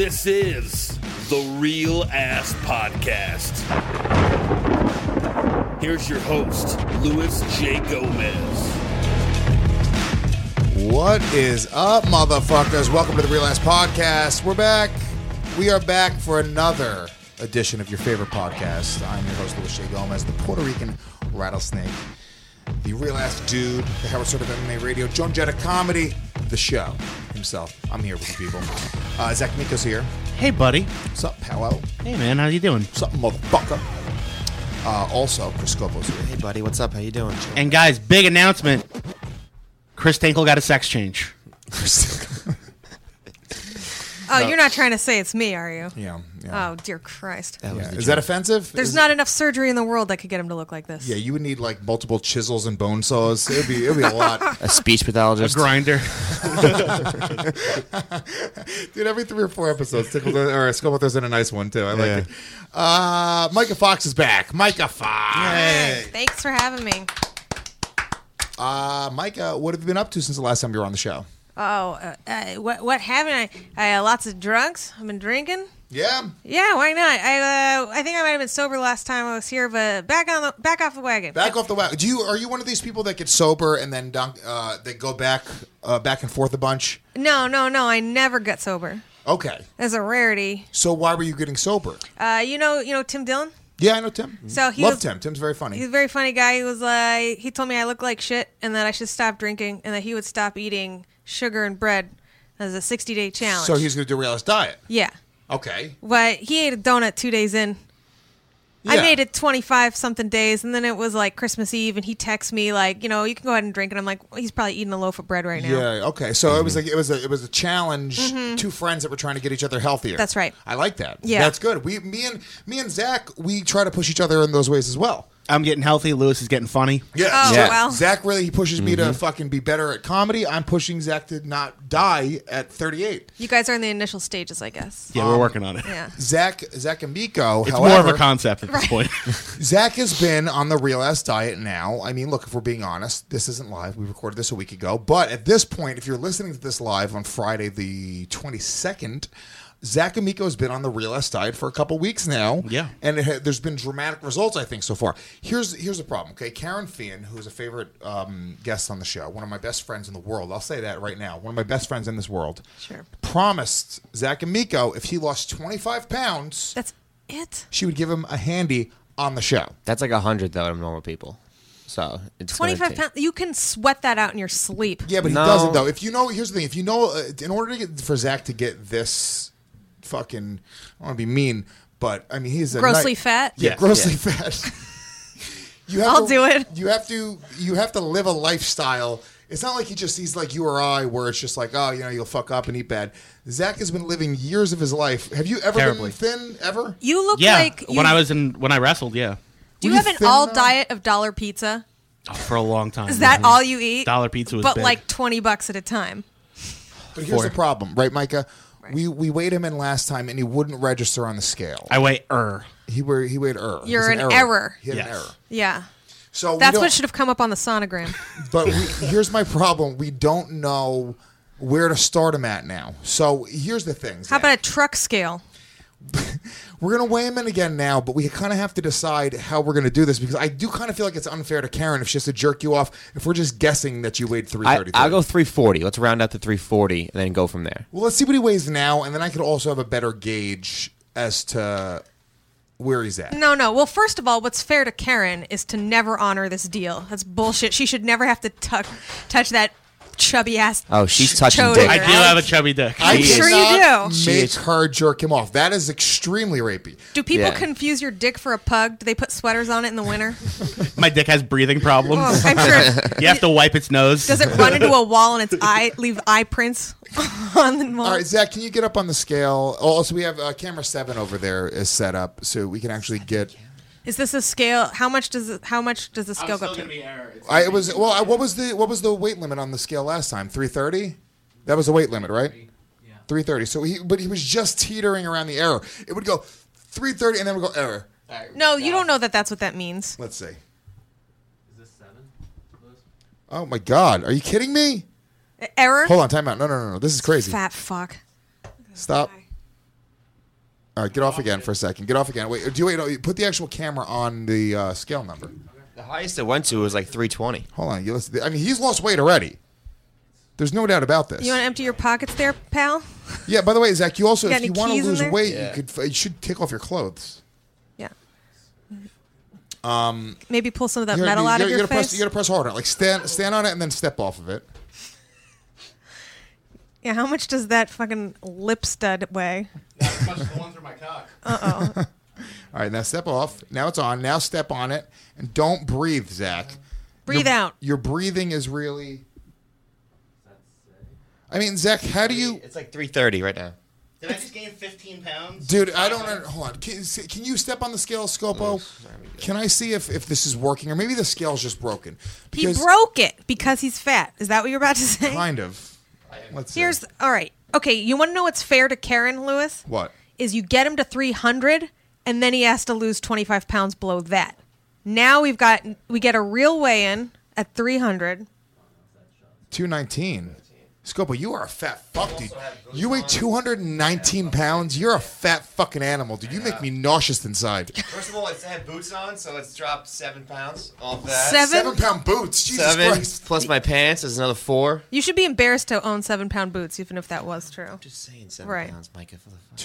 This is the Real Ass Podcast. Here's your host, Luis J. Gomez. What is up, motherfuckers? Welcome to the Real Ass Podcast. We're back. We are back for another edition of your favorite podcast. I'm your host, Luis J. Gomez, the Puerto Rican rattlesnake, the Real Ass Dude, the Howard Stern of MMA Radio, Joan Jetta Comedy, the show himself. I'm here with the people. Zach Miko's here. Hey, buddy. What's up, Powell? Hey, man. How you doing? What's up, motherfucker? Also, Chris Scopo's here. Hey, buddy. What's up? How you doing? And, guys, big announcement. Chris Tinkle got a sex change. Oh, you're not trying to say it's me, are you? Yeah. Oh, dear Christ. Is that offensive? There's not enough surgery in the world that could get him to look like this. Yeah, you would need like multiple chisels and bone saws. It'd be a lot. A speech pathologist. A grinder. Dude, every 3 or 4 episodes, Scopo throws in a nice one too. I like it. Micah Fox is back. Micah Fox. Hey, thanks for having me. Micah, what have you been up to since the last time you were on the show? Oh, what haven't I had lots of drugs. I've been drinking. Yeah. Yeah, why not? I think I might have been sober last time I was here, but back off the wagon. Back off the wagon. Are you one of these people that get sober and then they go back and forth a bunch? No. I never get sober. Okay. That's a rarity. So why were you getting sober? You know Tim Dillon? Yeah, I know Tim. So Love Tim. Tim's very funny. He's a very funny guy. He was like, he told me I look like shit and that I should stop drinking and that he would stop eating sugar and bread as a 60-day challenge. So he's going to do a realized diet. Yeah. Okay. But he ate a donut 2 days in. Yeah. I made it 25-something days, and then it was like Christmas Eve, and he texts me like, you can go ahead and drink. And I'm like, well, he's probably eating a loaf of bread right now. Yeah. Okay. So it was like it was a challenge. Mm-hmm. 2 friends that were trying to get each other healthier. That's right. I like that. Yeah. That's good. Me and Zach, we try to push each other in those ways as well. I'm getting healthy. Lewis is getting funny. Yeah. Oh, Zach, well. Zach really pushes me to fucking be better at comedy. I'm pushing Zach to not die at 38. You guys are in the initial stages, I guess. Yeah, we're working on it. Yeah. Zach and Miko, It's however, more of a concept at this point. Zach has been on the Real Ass diet now. I mean, look, if we're being honest, this isn't live. We recorded this a week ago. But at this point, if you're listening to this live on Friday the 22nd, Zach and Miko has been on the Real Ass diet for a couple weeks now. Yeah. And there's been dramatic results, I think, so far. Here's the problem, okay? Karen Fian, who's a favorite guest on the show, one of my best friends in the world, I'll say that right now, one of my best friends in this world, Sure. promised Zach and Miko if he lost 25 pounds, That's it? she would give him a handy on the show. That's like 100 though to normal people. So it's 25 pounds. You can sweat that out in your sleep. Yeah, but he No. doesn't, though. Here's the thing. If you know, in order for Zach to get this fucking, I don't want to be mean, but I mean, he's a Grossly fat? Yeah, Yeah. grossly fat. I'll do it. You have to live a lifestyle. It's not like he's like you or I, where it's just like, oh, you'll fuck up and eat bad. Zach has been living years of his life. Have you ever Terribly. been thin ever? You look Yeah. like you, when I wrestled, yeah. do you Were have you an thin, all though? diet of dollar pizza? Oh, for a long time. Is that all you eat? Dollar pizza was But big. like $20 at a time. But here's the problem, right, Micah? We weighed him in last time, and he wouldn't register on the scale. I weigh He weighed error. You're He's an error. He had Yes. an error. Yeah. So That's what should have come up on the sonogram. But here's my problem. We don't know where to start him at now. So here's the thing. How Zach. about a truck scale? We're going to weigh him in again now, but we kind of have to decide how we're going to do this because I do kind of feel like it's unfair to Karen if she has to jerk you off if we're just guessing that you weighed 333. I'll go 340. Let's round out to 340 and then go from there. Well, let's see what he weighs now, and then I could also have a better gauge as to where he's at. No. Well, first of all, what's fair to Karen is to never honor this deal. That's bullshit. She should never have to touch that chubby ass. Oh, she's touching chode dick. in I her do ass. have a chubby dick. I'm sure you cannot do. make her jerk him off. That is extremely rapey. Do people Yeah. confuse your dick for a pug? Do they put sweaters on it in the winter? My dick has breathing problems. Oh, I'm sure. You have to wipe its nose. Does it run into a wall and leave eye prints on the wall? All right, Zach, can you get up on the scale? Also, we have camera 7 over there is set up, so we can actually get. Is this a scale? How much does the scale go up to? What was the weight limit on the scale last time? 330. That was the weight limit, right? Yeah. 330. So he was just teetering around the error. It would go 330 and then it would go error. No, you don't know that that's what that means. Let's see. Is this 7? Oh my God, are you kidding me? Error? Hold on, time out. No. This is crazy. Fat fuck. Stop. All right, get off again for a second. Get off again. Wait, no, put the actual camera on the scale number. The highest it went to was like 320. Hold on. I mean, he's lost weight already. There's no doubt about this. You want to empty your pockets there, pal? Yeah, by the way, Zach, you also, You got if you any want to keys in lose there? weight, Yeah. you should take off your clothes. Yeah. Maybe pull some of that You metal out of your gotta face. you gotta press harder. Like stand on it and then step off of it. Yeah, how much does that fucking lip stud weigh? Not as much as the one through my cock. All right, now step off. Now it's on. Now step on it. And don't breathe, Zach. Breathe Your- out. Your breathing is really... I mean, Zach, how do you... It's like 330 right now. Did I just gain 15 pounds? Dude, I don't... Hold on. Can you step on the scale, Scopo? Can I see if this is working? Or maybe the scale's just broken. He broke it because he's fat. Is that what you're about to say? Kind of. Let's see. All right. Okay, you want to know what's fair to Karen, Lewis? What? Is you get him to 300, and then he has to lose 25 pounds below that. Now we get a real weigh-in at 300. 219. Scopo, you are a fat fuck, dude. You weigh 219 pounds. You're a fat fucking animal, dude. You make me nauseous inside. First of all, I have boots on, so it's dropped 7 pounds off that. 7-pound boots. Jesus 7 Christ. plus my pants is another 4. You should be embarrassed to own 7-pound boots, even if that was true. Just saying 7 Right. pounds, Micah. For the fuck.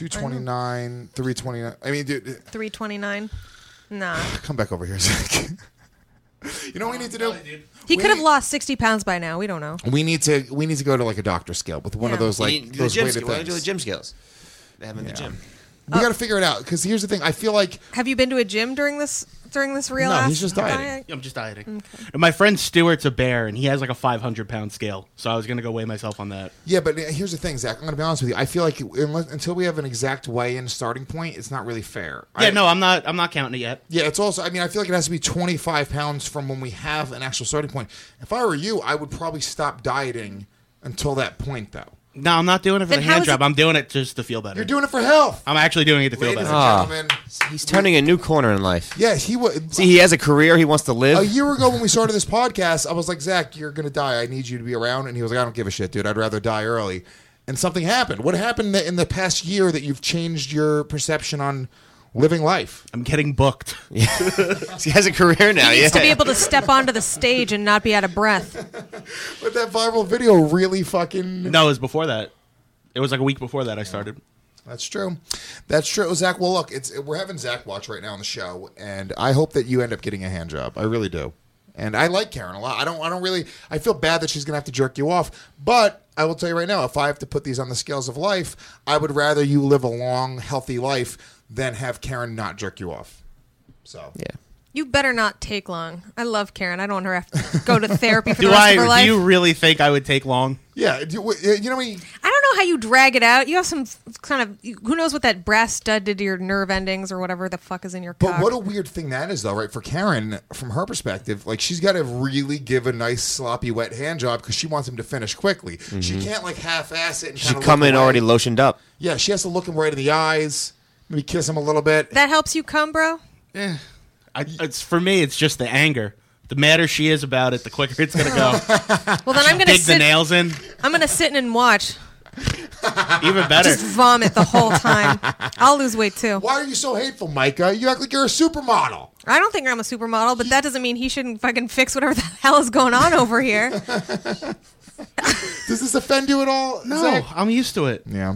229, 329. I mean, dude, 329. Nah. come back over here, Zach. You know what we need to do? He We could have need- lost 60 pounds by now. We don't know. We need to go to like a doctor scale with one of Yeah. those You like need to do those the gym weighted skills. Why don't you do the things. gym skills? They have them in the Yeah. gym. We got to figure it out because here's the thing. I feel like Have you been to a gym during this real No, ass he's just dieting. diet? I'm just dieting. And my friend Stuart's a bear, and he has like a 500-pound scale. So I was gonna go weigh myself on that. yeah, but here's the thing, Zach. I'm going to be honest with you. I feel like until we have an exact weigh-in starting point, it's not really fair. Yeah, no, I'm not counting it yet. Yeah, it's also. I mean, I feel like it has to be 25 pounds from when we have an actual starting point. If I were you, I would probably stop dieting until that point, though. No, I'm not doing it for Then the how hand is job. it- I'm doing it just to feel better. You're doing it for health, I'm actually doing it to feel ladies better. and gentlemen. He's turning a new corner in life. Yeah, he would. See, he has a career he wants to live. A year ago when we started this podcast, I was like, Zach, you're going to die. I need you to be around. And he was like, I don't give a shit, dude. I'd rather die early. And something happened. What happened in the past year that you've changed your perception on living life? I'm getting booked. He has a career now. He Yeah. needs to be able to step onto the stage and not be out of breath. But that viral video really fucking... No, it was before that. It was like a week before that I started. That's true. That's true. Zach, well, look, we're having Zach watch right now on the show, and I hope that you end up getting a hand job. I really do. And I like Karen a lot. I don't really... I feel bad that she's going to have to jerk you off. But I will tell you right now, if I have to put these on the scales of life, I would rather you live a long, healthy life than have Karen not jerk you off. So... Yeah. You better not take long. I love Karen. I don't want her to have to go to therapy for Do the rest of her life. Do you really think I would take long? Yeah, you know what I mean? I don't know how you drag it out. You have some kind of who knows what that brass stud did to your nerve endings or whatever the fuck is in your But cock. what a weird thing that is, though, right? For Karen, from her perspective, like she's got to really give a nice sloppy wet hand job because she wants him to finish quickly. She can't like half-ass it and She kind of come in already lotioned up. Yeah, she has to look him right in the eyes, maybe kiss him a little bit. That helps you come, bro? It's for me. It's just the anger. The madder she is about it, the quicker it's gonna go. Well, then I'm gonna Dig the sit. nails in. I'm gonna sit and watch. Even better. Just vomit the whole time. I'll lose weight too. Why are you so hateful, Micah? You act like you're a supermodel. I don't think I'm a supermodel, but that doesn't mean he shouldn't fucking fix whatever the hell is going on over here. Does this offend you at all? No, Zach? I'm used to it. Yeah.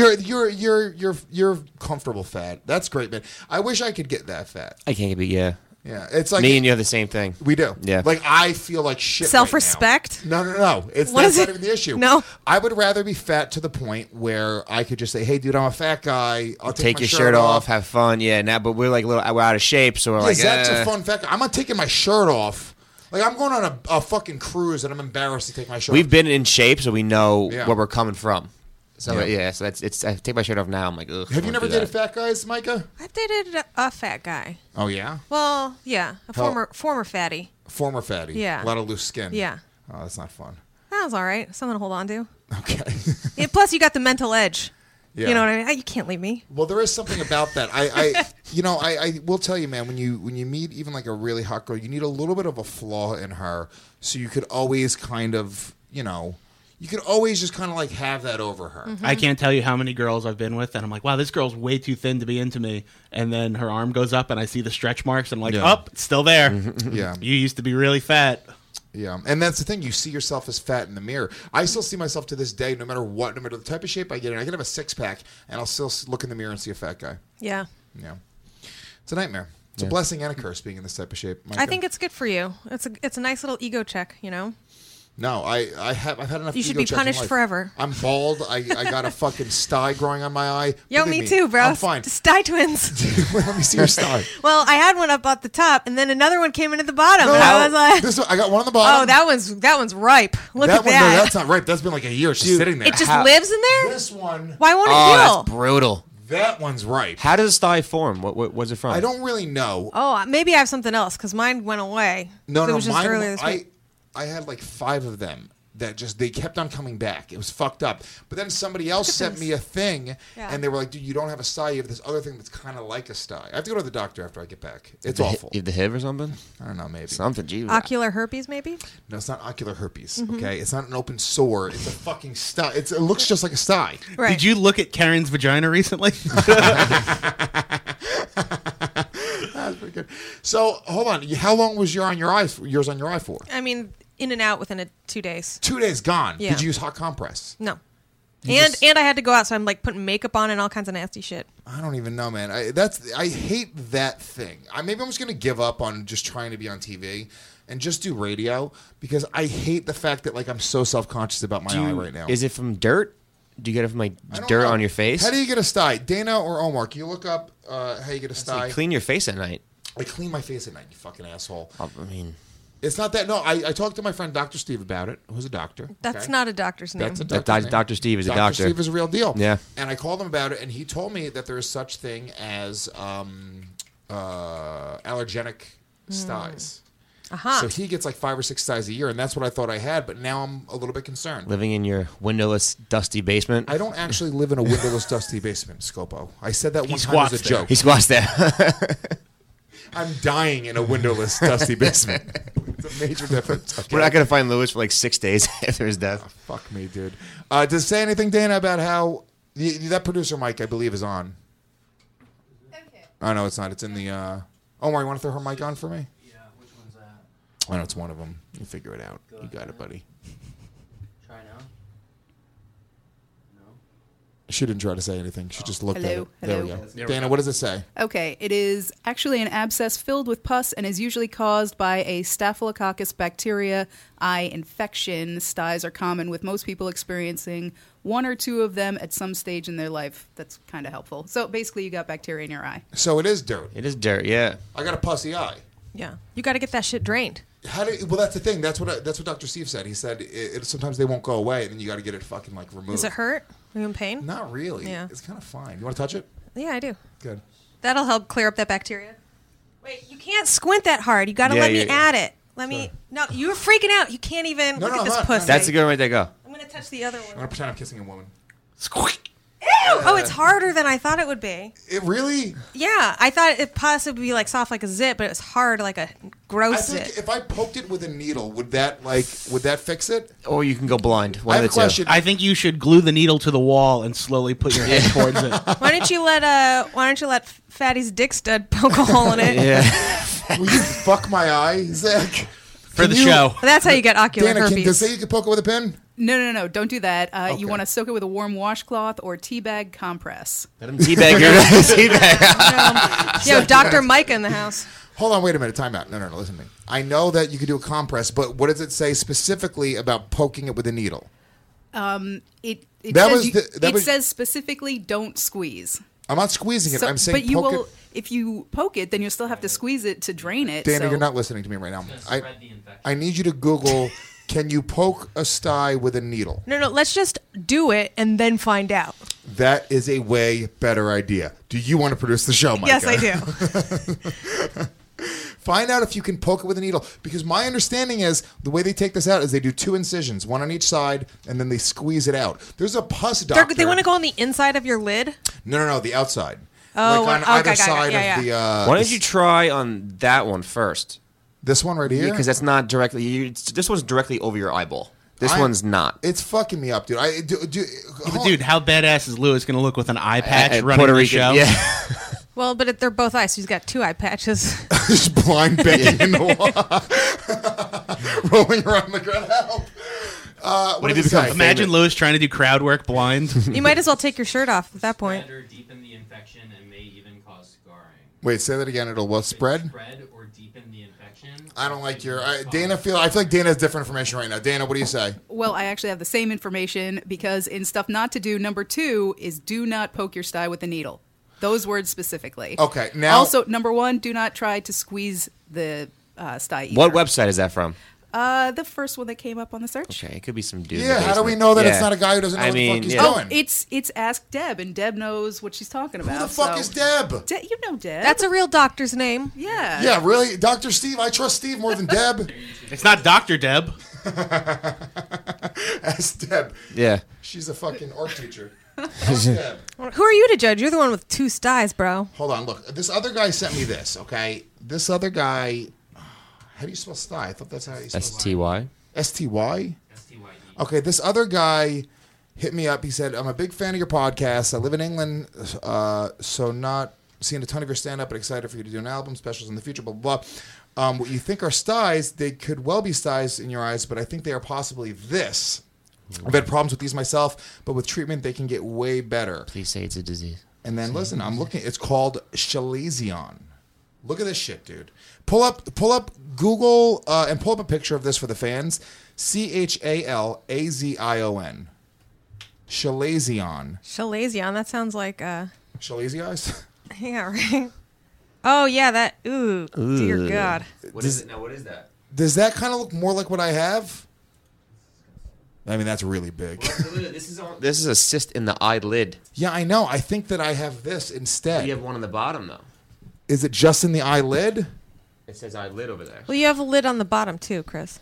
You're comfortable fat. That's great, man. I wish I could get that fat. I can't be. Yeah. Yeah, it's like Me and you have the same thing. we do. Yeah. Like I feel like shit. Self-respect? Right now. No. It's What that's is not it? even the issue. No. I would rather be fat to the point where I could just say, "Hey, dude, I'm a fat guy. I'll Take my your shirt off, have fun. Yeah. Now, but we're like we're out of shape, so we're Yeah, like. Zach's a fun fat guy. I'm not taking my shirt off. Like I'm going on a fucking cruise and I'm embarrassed to take my shirt We've off. been in shape, so we know Yeah. where we're coming from. So Yeah. so that's I take my shirt off now. I'm like, ugh. Have you never dated fat guys, Micah? I've dated a fat guy. Oh yeah, Well, yeah, a How- former fatty. former fatty. Yeah. a lot of loose skin. Yeah. Oh, that's not fun. That was all right. Something to hold on to. Okay. Yeah, plus, you got the mental edge. Yeah. You know what I mean? You can't leave me. Well, there is something about that. I will tell you, man. When you meet even like a really hot girl, you need a little bit of a flaw in her, so you could always kind of, you could always just kind of like have that over her. Mm-hmm. I can't tell you how many girls I've been with, and I'm like, wow, this girl's way too thin to be into me. And then her arm goes up, and I see the stretch marks, and I'm like, Yeah. it's still there. Yeah. You used to be really fat. Yeah, and that's the thing. You see yourself as fat in the mirror. I still see myself to this day, no matter what, no matter the type of shape I get in. I can have a 6-pack, and I'll still look in the mirror and see a fat guy. Yeah. Yeah, it's a nightmare. It's a blessing and a curse being in this type of shape. I Micah. think it's good for you. It's a nice little ego check, you know? No, I've had enough. You should ego be checks in punished life. forever. I'm bald. I got a fucking sty growing on my eye. Yo, Look at me too, bro. I'm fine. Sty twins. Let me see your sty. Well, I had one up at the top, and then another one came in at the bottom. No, and I was like, this one, I got one on the bottom. oh, that one's ripe. Look that at one, that. No, that's not right. That's been like a year just sitting there. It just lives in there? This one, Why won't it Oh, heal? that's brutal. that one's ripe. How does sty form? What was it from? I don't really know. Oh, maybe I have something else because mine went away. No, it was just mine. earlier this week. I had like 5 of them that just they kept on coming back. It was fucked up. But then somebody else sent this. me a thing, Yeah. and they were like, "Dude, you don't have a sty. You have this other thing that's kind of like a sty." I have to go to the doctor after I get back. It's awful. You have the HIV or something? I don't know, maybe. Something. Gee. Ocular herpes, maybe? No, it's not ocular herpes. Mm-hmm. Okay, it's not an open sore. It's a fucking sty. It looks just like a sty. Right. Did you look at Karen's vagina recently? That's pretty good. So hold on. How long was yours on your eye for? I mean, in and out within 2 days. 2 days gone. Yeah. Did you use hot compress? No. You And just- I had to go out, so I'm like putting makeup on and all kinds of nasty shit. I don't even know, man. I hate that thing. Maybe I'm just gonna give up on just trying to be on TV and just do radio because I hate the fact that like I'm so self-conscious about my eye right now. Is it from dirt? Do you get it from like I don't dirt know. on your face? How do you get a sty? Dana or Omar? Can you look up how you get a So you sty? clean your face at night. I clean my face at night. You fucking asshole. I mean, It's not that. No, I talked to my friend Dr. Steve about it, who's a doctor. That's okay? not a doctor's name. That's a That doctor's name. Dr. Steve is a Dr. doctor. Steve is a real deal. Yeah. And I called him about it, and he told me that there is such thing as allergenic styes. Uh-huh. So he gets like 5 or 6 styes a year, and that's what I thought I had. But now I'm a little bit concerned. living in your windowless, dusty basement. I don't actually live in a windowless, dusty basement, Scopo. I said that one time squats as a there. joke. He squats there. I'm dying in a windowless, dusty basement. It's a major difference. Okay? We're not gonna find Lewis for like 6 days after his death. Fuck me, dude. Does it say anything, Dana, about how that producer mic, I believe, is on? Okay. Oh, no, it's not. It's in the... Omar, you want to throw her mic on for me? Yeah, which one's that? I know it's one of them. You figure it out. You got it, buddy. Try now? No? She didn't try to say anything. She just looked at Hello, it. There we hello. go. There we Dana, go. what does it say? Okay, it is actually an abscess filled with pus and is usually caused by a Staphylococcus bacteria eye infection. Styes are common, with most people experiencing 1 or 2 of them at some stage in their life. That's kind of helpful. So basically, you got bacteria in your eye. So it is dirt. It is dirt, yeah. I got a pussy eye. Yeah. You got to get that shit drained. Well, that's the thing. That's what Dr. Steve said. He said sometimes they won't go away, and then you got to get it fucking like removed. Does it hurt? Are you in pain? Not really. Yeah. It's kind of fine. You want to touch it? Yeah, I do. Good. That'll help clear up that bacteria. Wait, you can't squint that hard. You got to Yeah, let me yeah, add it. Let me. No, you were freaking out. You can't even No, look no, at this I'm not. pussy. That's a good one right there. Go. I'm gonna touch the other I'm one. gonna pretend I'm kissing a woman. Squeak. Ew! Oh, it's harder than I thought it would be. It really? Yeah, I thought it possibly be like soft like a zit, but it was hard like a I gross think zit. if I poked it with a needle, would that fix it? Or you can go blind. One I have of a the two. question. I think you should glue the needle to the wall and slowly put your head towards it. Why don't you let Fatty's dick stud poke a hole in it? Yeah. Will you fuck my eye, Zach? For the show. That's how you get ocular Dana, does it herpes. say you can poke it with a pin? No, don't do that. Okay. You want to soak it with a warm washcloth or teabag compress. Let him teabag your teabag. Yo, Dr. Micah in the house. Hold on, wait a minute. Time out. No, listen to me. I know that you could do a compress, but what does it say specifically about poking it with a needle? It That says was you- the- that it was- says specifically don't squeeze. I'm not squeezing it. So- I'm saying but you poke will, it. if you poke it, then you'll still have to squeeze it to drain it. Dana, so- you're not listening to me right now. It's gonna spread the infection. I need you to Google, can you poke a sty with a needle? No, let's just do it and then find out. That is a way better idea. Do you want to produce the show, Micah? Yes, I do. Find out if you can poke it with a needle. Because my understanding is the way they take this out is they do 2 incisions, one on each side, and then they squeeze it out. There's a pus doctor. They want to go on the inside of your lid? No, the outside. Oh, like on okay, either got it. side Yeah, of the. Why don't you try on that one first? This one right here? Because that's not directly. This one's directly over your eyeball. This one's not. It's fucking me up, dude. But dude, how badass is Lewis going to look with an eye patch running Puerto the Rican, show? yeah. Well, but they're both eyes, so he's got 2 eye patches. Just blind begging in the wall. Rolling around the ground. Help. What did it say? Imagine Lewis trying to do crowd work blind. You might as well take your shirt off at that point. Spread or deepen the infection and may even cause scarring. Wait, say that again. It'll what, spread? Spread or deepen the infection. I don't like your... Dana, I feel like Dana has different information right now. Dana, what do you say? Well, I actually have the same information because in stuff not to do, number 2 is do not poke your sty with a needle. Those words specifically. Okay, now... Also, number 1, do not try to squeeze the sty either. What website is that from? The first one that came up on the search. Okay, it could be some dude. in Yeah, the how do we basement. know that Yeah. it's not a guy who doesn't know what the fuck he's doing? It's Ask Deb, and Deb knows what she's talking about. Who the fuck so- is Deb? You know Deb. That's a real doctor's name. yeah. Yeah, really? Dr. Steve? I trust Steve more than Deb. It's not Dr. Deb. Ask Deb. Yeah. She's a fucking art teacher. Ask Deb. Who are you to judge? You're the one with 2 styes, bro. Hold on, look. This other guy sent me this, okay? This other guy... How do you spell sty? I thought that's how you spell STY. S-T-Y? STYE. Okay, this other guy hit me up. He said, I'm a big fan of your podcast. I live in England, so not seeing a ton of your stand-up, but excited for you to do an album, specials in the future, blah, blah, blah. What you think are styes, they could well be styes in your eyes, but I think they are possibly this. I've had problems with these myself, but with treatment, they can get way better. Please say it's a disease. And then, listen, I'm looking. It's called Chalazion. Look at this shit, dude. Pull up Google and pull up a picture of this for the fans. Chalazion. Chalazion. Chalazion. That sounds like Chalazion? yeah, right. Oh yeah, that. Ooh, dear God. What is it now? What is that? Does that kind of look more like what I have? I mean, that's really big. This is a cyst in the eyelid. Yeah, I know. I think that I have this instead. You have one on the bottom though. Is it just in the eyelid? It says eyelid over there. Well, you have a lid on the bottom too, Chris.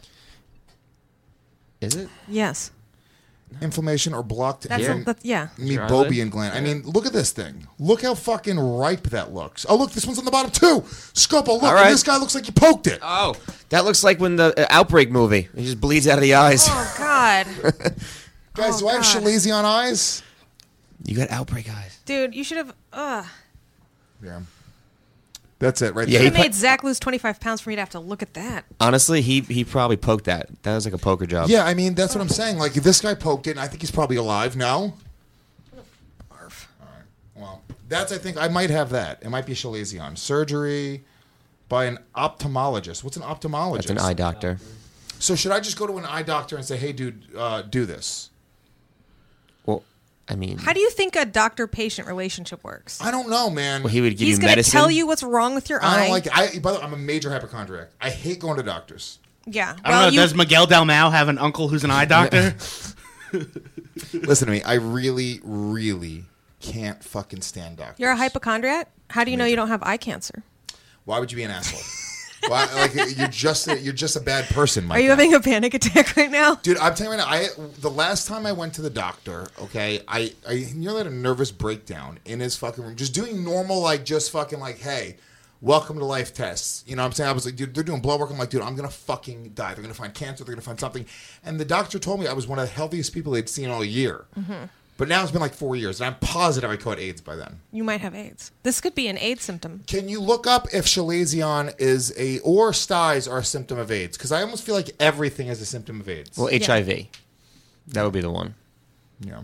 Is it? Yes. Inflammation or blocked That's Here? yeah. Your eyelid? mebobian gland. I mean, look at this thing. Look how fucking ripe that looks. Oh, look, this one's on the bottom too. Scopo, look. All right. And this guy looks like you poked it. Oh, that looks like when the Outbreak movie. It just bleeds out of the eyes. Oh God, Guys, Oh, do I have God. Chalazion eyes? You got Outbreak eyes. dude, you should have. Yeah. That's it right Yeah, there. It made Zach lose 25 pounds for me to have to look at that. Honestly, he probably poked that. That was like a poker job. Yeah, I mean, that's what I'm saying. Like, if this guy poked it, and I think he's probably alive now. Barf. All right. Well, that's, I think, I might have that. It might be Chalazion. Surgery by an ophthalmologist. What's an ophthalmologist? That's an eye doctor. So should I just go to an eye doctor and say, hey, dude, do this? Well, I mean, How do you think a doctor-patient relationship works? I don't know, man. well, he would give He's you going to medicine. tell you what's wrong with your I eye. don't like it. By the way, I'm a major hypochondriac. I hate going to doctors. Yeah. I don't know. Does Miguel Dalmau have an uncle who's an eye doctor? Listen to me. I really, really can't fucking stand doctors. You're a hypochondriac? How do you know you don't have eye cancer? Why would you be an asshole? Why, like you're just a bad person. Are you having a panic attack right now? Dude, I'm telling you right now, the last time I went to the doctor, okay, I nearly had a nervous breakdown in his fucking room. Just doing normal, like, just fucking, like, hey, welcome to life tests. You know what I'm saying? I was like, dude, they're doing blood work. I'm like, dude, I'm going to fucking die. They're going to find cancer. They're going to find something. And the doctor told me I was one of the healthiest people they'd seen all year. Mm-hmm. But now it's been like 4 years, and I'm positive I caught AIDS by then. You might have AIDS. This could be an AIDS symptom. Can you look up if Chalazion or styes are a symptom of AIDS? Because I almost feel like everything is a symptom of AIDS. Well, HIV. That would be the one. Yeah.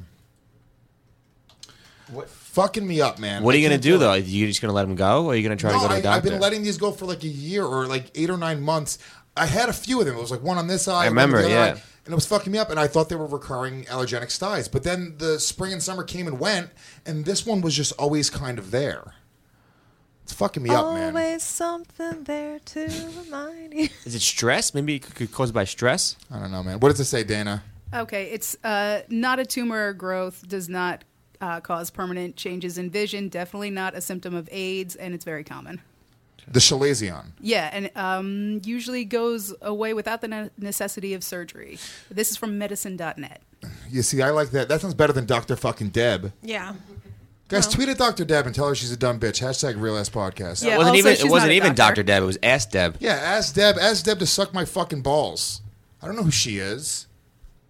What fucking me up, man? What are you I going to can't do, though? it. Are you just going to let him go, or are you going to try to go to the doctor? I've been letting these go for like a year or like 8 or 9 months. I had a few of them. It was like one on this eye. I remember, one on the other yeah. eye, and it was fucking me up, and I thought they were recurring allergenic styes. But then the spring and summer came and went, and this one was just always kind of there. It's fucking me up, man. Always something there to remind you. Is it stress? Maybe it could cause by stress? I don't know, man. What does it say, Dana? Okay, it's not a tumor or growth, does not cause permanent changes in vision, definitely not a symptom of AIDS, and it's very common. The Chalazion. Yeah, and usually goes away without the necessity of surgery. This is from medicine.net. You see, I like that. That sounds better than Dr. fucking Deb. Yeah. Guys, Well. tweet at Dr. Deb and tell her she's a dumb bitch. Hashtag real ass podcast. Yeah, It wasn't also, even, she's it wasn't not a even doctor. Dr. Deb. It was Ask Deb. Yeah, ask Deb to suck my fucking balls. I don't know who she is.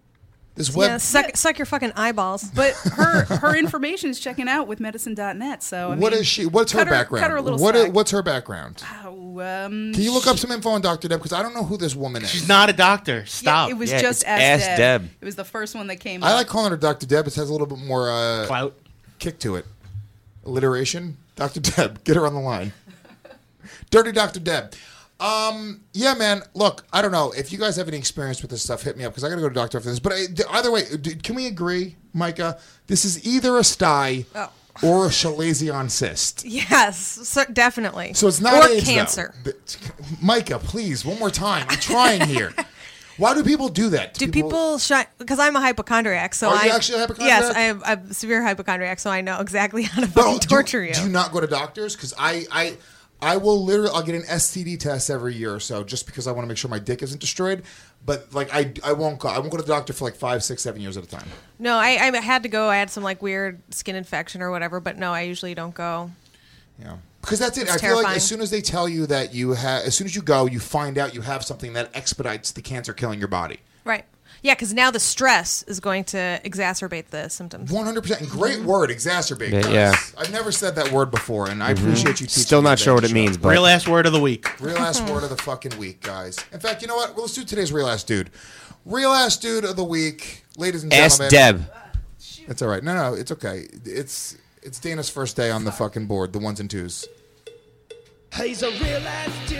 This web. Yeah, suck your fucking eyeballs. But her information is checking out with medicine.net. So I What mean, is she? What's her cut background? Cut her a little slack. What's her background? Can Can you look up some info on Dr. Deb? Because I don't know who this woman is. She's not a doctor. Yeah, Stop. it was Yeah, just it's Ask Ask Deb. It was the first one that came I up. like calling her Dr. Deb. It has a little bit more Clout. kick to it. Alliteration. Dr. Deb. Get her on the line. Dirty Dr. Deb. Yeah, man. Look, I don't know. If you guys have any experience with this stuff, hit me up because I got to go to doctor after this. But either way, can we agree, Micah? This is either a sty or a chalazion cyst. Yes, so definitely. So it's not or AIDS, though. cancer. Micah, please, one more time. I'm trying here. Why do people do that? Do people shine? Because I'm a hypochondriac, so Are you I actually a hypochondriac? Yes, I'm a severe hypochondriac, so I know exactly how to Bro, fucking torture you. Do you not go to doctors? Because I will literally, I'll get an STD test every year or so just because I want to make sure my dick isn't destroyed. But like I won't go. I won't go to the doctor for like 5, 6, 7 years at a time. No, I had to go. I had some like weird skin infection or whatever, but no, I usually don't go. Yeah. Because that's it. It's I feel like terrifying. as soon as they tell you that you have, as soon as you go, you find out you have something that expedites the cancer killing your body. Right. Yeah, because now the stress is going to exacerbate the symptoms. 100%. Great word, exacerbate. Yeah, guys. yeah. I've never said that word before, and I appreciate you teaching Still me not today sure on what the it show. means, but Real ass word of the week. Real ass word of the fucking week, guys. In fact, you know what? Well, let's do today's real ass dude. Real ass dude of the week, ladies and Ask gentlemen. Deb. It's all right. No, it's okay. It's Dana's first day on the fucking board, the ones and twos. He's a real ass dude.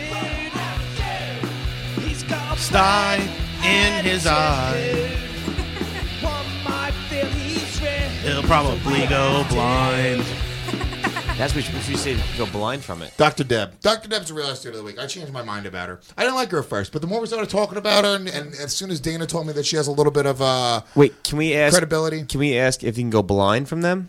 He's got Sty in his eye. one might feel he's red. He'll probably go blind. That's what you say to go blind from it. Dr. Deb. Dr. Deb's the real ass dude of the week. I changed my mind about her. I didn't like her at first, but the more we started talking about her, and as soon as Dana told me that she has a little bit of Wait, can we ask? credibility. Can we ask if you can go blind from them?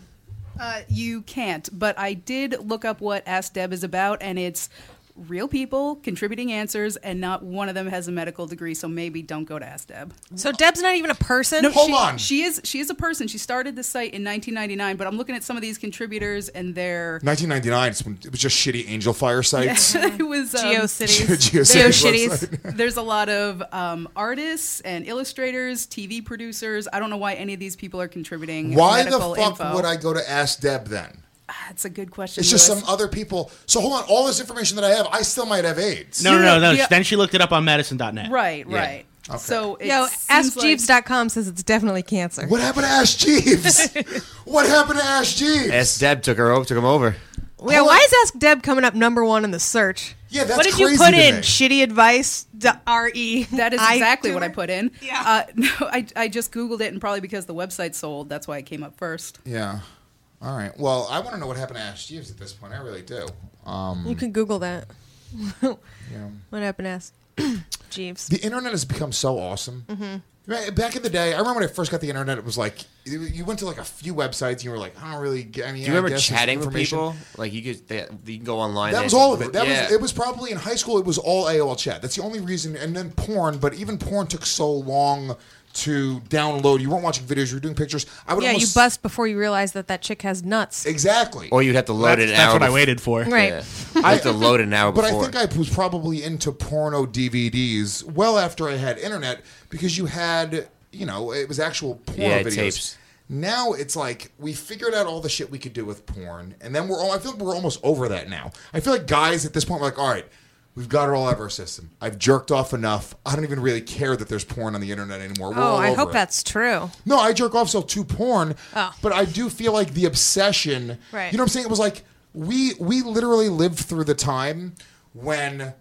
You can't, but I did look up what Ask Deb is about, and it's real people contributing answers, and not one of them has a medical degree, so maybe don't go to Ask Deb. So Deb's not even a person? No, Hold on. She is a person. She started the site in 1999, but I'm looking at some of these contributors, and they're 1999, it was just shitty Angel Fire sites. it was GeoCities. GeoCities GeoCities. There's a lot of artists and illustrators, TV producers. I don't know why any of these people are contributing. Why the medical fuck info. would I go to Ask Deb then? That's a good question. It's just Louis. some other people. So hold on, all this information that I have, I still might have AIDS. No. Yeah. Then she looked it up on medicine.net. Right. Okay. So it Yo, seems like- AskJeeves.com says it's definitely cancer. What happened to Ash Jeeves? What happened to Ash Jeeves? Ask Deb took him over. Yeah, why is Ask Deb coming up #1 in the search? Yeah, that's what did you crazy put to in? me. Shitty advice. RE. That is exactly what I put in. Yeah. No, I just Googled it, and probably because the website sold, that's why it came up first. Yeah. All right. Well, I want to know what happened to Ash Jeeves at this point. I really do. You can Google that. Yeah. What happened to Ask Jeeves? The internet has become so awesome. Back in the day, I remember when I first got the internet, it was like, you went to like a few websites and you were like, I don't really get any. Do you remember chatting with people? Like you can go online. That and- was all of it. yeah. It was probably in high school. It was all AOL chat. That's the only reason. And then porn, but even porn took so long to download. You weren't watching videos. You were doing pictures. I would Yeah, you almost, bust before you realize that chick has nuts. Exactly. Or you'd have to load it an That's hour. what I bef- waited for. Right. Yeah. I have to load it an hour But before. I think I was probably into porno DVDs well after I had internet because you had, it was actual porno Yeah, videos. tapes. Now it's like we figured out all the shit we could do with porn, and then I feel like we're almost over that now. I feel like guys at this point are like, all right, we've got it all out of our system. I've jerked off enough. I don't even really care that there's porn on the internet anymore. We're all Oh, I over hope it. that's true. No, I jerk off still to porn, Oh. but I do feel like the obsession. Right. You know what I'm saying? It was like we literally lived through the time when,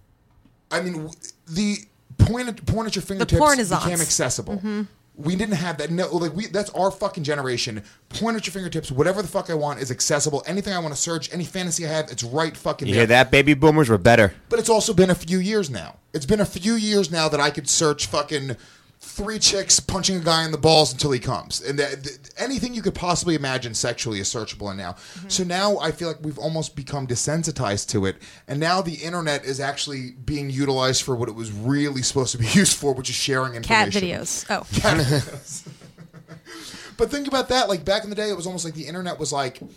the porn at your fingertips porn-is-ons. became accessible. We didn't have that. No, that's our fucking generation. Porn at your fingertips. Whatever the fuck I want is accessible. Anything I want to search, any fantasy I have, it's right fucking You there. hear that, baby boomers? We're better. But it's also been a few years now. It's been a few years now that I could search fucking 3 chicks punching a guy in the balls until he comes. And anything you could possibly imagine sexually is searchable now. So now I feel like we've almost become desensitized to it. And now the internet is actually being utilized for what it was really supposed to be used for, which is sharing Cat information. videos. Oh. Cat videos. But think about that. Like back in the day, it was almost like the internet was like,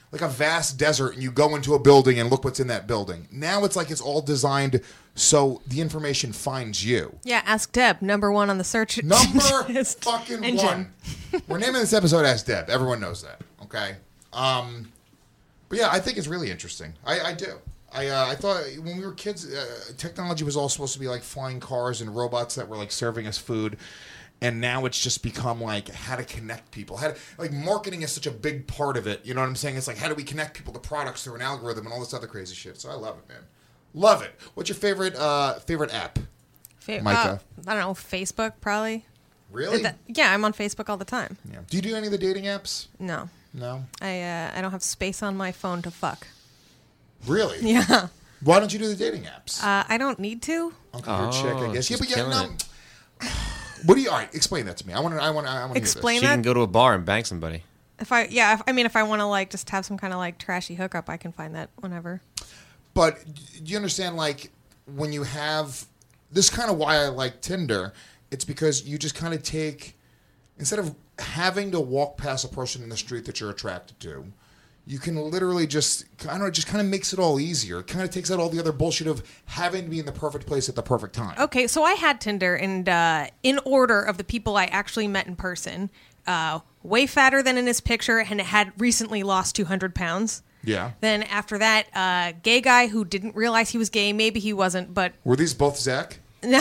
a vast desert and you go into a building and look what's in that building. Now it's like it's all designed so the information finds you. Yeah, Ask Deb, number one on the search Number engine. fucking one. We're naming this episode Ask Deb. Everyone knows that. Okay. But yeah, I think it's really interesting. I do. I thought when we were kids, technology was all supposed to be like flying cars and robots that were like serving us food. And now it's just become like how to connect people. Like marketing is such a big part of it. You know what I'm saying? It's like how do we connect people to products through an algorithm and all this other crazy shit. So I love it, man. Love it. What's your favorite app? Micah? I don't know, Facebook probably. Really? Yeah, I'm on Facebook all the time. Yeah. Do you do any of the dating apps? No. No? I don't have space on my phone to fuck. Really? Yeah. Why don't you do the dating apps? I don't need to. Okay, you're a chick, I guess. Yeah, she's but yeah, killing no. it. What do you? All right, explain that to me. I want to Explain She that. can go to a bar and bang somebody. If I want to like just have some kind of like trashy hookup, I can find that whenever. But do you understand? Like when you have this, kind of why I like Tinder. It's because you just kind of take, instead of having to walk past a person in the street that you're attracted to, you can literally just, I don't know, it just kind of makes it all easier. It kind of takes out all the other bullshit of having to be in the perfect place at the perfect time. Okay, so I had Tinder, and in order of the people I actually met in person, way fatter than in his picture, and had recently lost 200 pounds. Yeah. Then after that, gay guy who didn't realize he was gay. Maybe he wasn't, but Were these both Zach?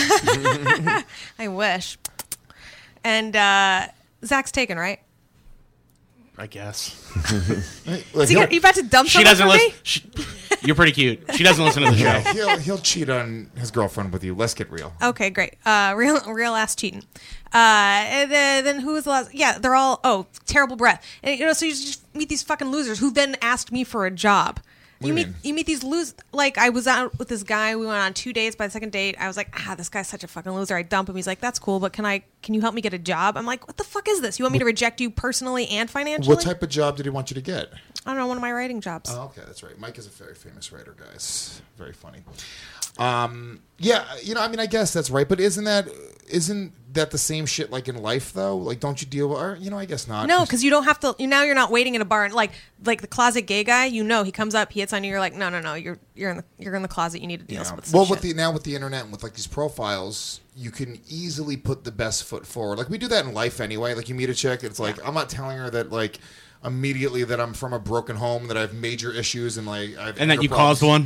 I wish. And Zach's taken, right? I guess. Is he about to dump She someone doesn't for listen. me? You're pretty cute. She doesn't listen to the show. He'll cheat on his girlfriend with you. Let's get real. Okay, great. Real ass cheating. And then who was the last? Yeah, they're all terrible breath. And so you just meet these fucking losers who then asked me for a job. What do you mean? You meet these losers. Like I was out with this guy. We went on 2 dates. By the second date, I was like, this guy's such a fucking loser. I dump him. He's like, that's cool, but can you help me get a job? I'm like, what the fuck is this? You want me to reject you personally and financially? What type of job did he want you to get? I don't know, one of my writing jobs. Oh, okay, that's right. Mike is a very famous writer, guys. Very funny. Yeah, I guess that's right. But isn't that the same shit like in life though? Like, don't you deal with? Or, I guess not. No, because you don't have to. Now you're not waiting in a bar and like the closet gay guy. He comes up, he hits on you. You're like, no, you're in the closet. You need to deal with some shit. With the internet and with like these profiles, you can easily put the best foot forward. Like we do that in life anyway. Like you meet a chick, it's like I'm not telling her that like immediately that I'm from a broken home, that I have major issues, and like and that you caused one.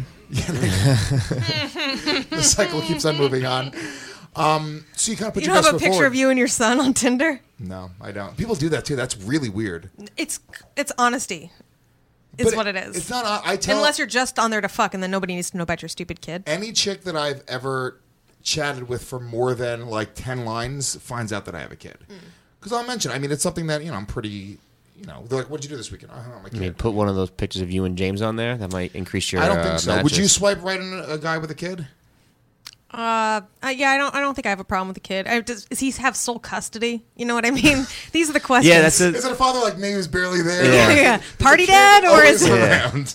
The cycle keeps on moving on. So you kind of put You your don't best have a foot picture forward. of you and your son on Tinder? No, I don't. People do that too. That's really weird. It's honesty. Is what it is. It's not. Unless you're just on there to fuck, and then nobody needs to know about your stupid kid. Any chick that I've ever chatted with for more than like 10 lines finds out that I have a kid. Because I'll mention. I mean, it's something that I'm pretty. They're like, "What'd you do this weekend?" I hung out with my kid. I mean, put one of those pictures of you and James on there. That might increase your. I don't think so. Would matches. you swipe right on a guy with a kid? Yeah, I don't think I have a problem with the kid. Does he have sole custody? You know what I mean? These are the questions. Yeah, that's Is it a father like me who's barely there? Yeah. Yeah. Party dad, or is it? around?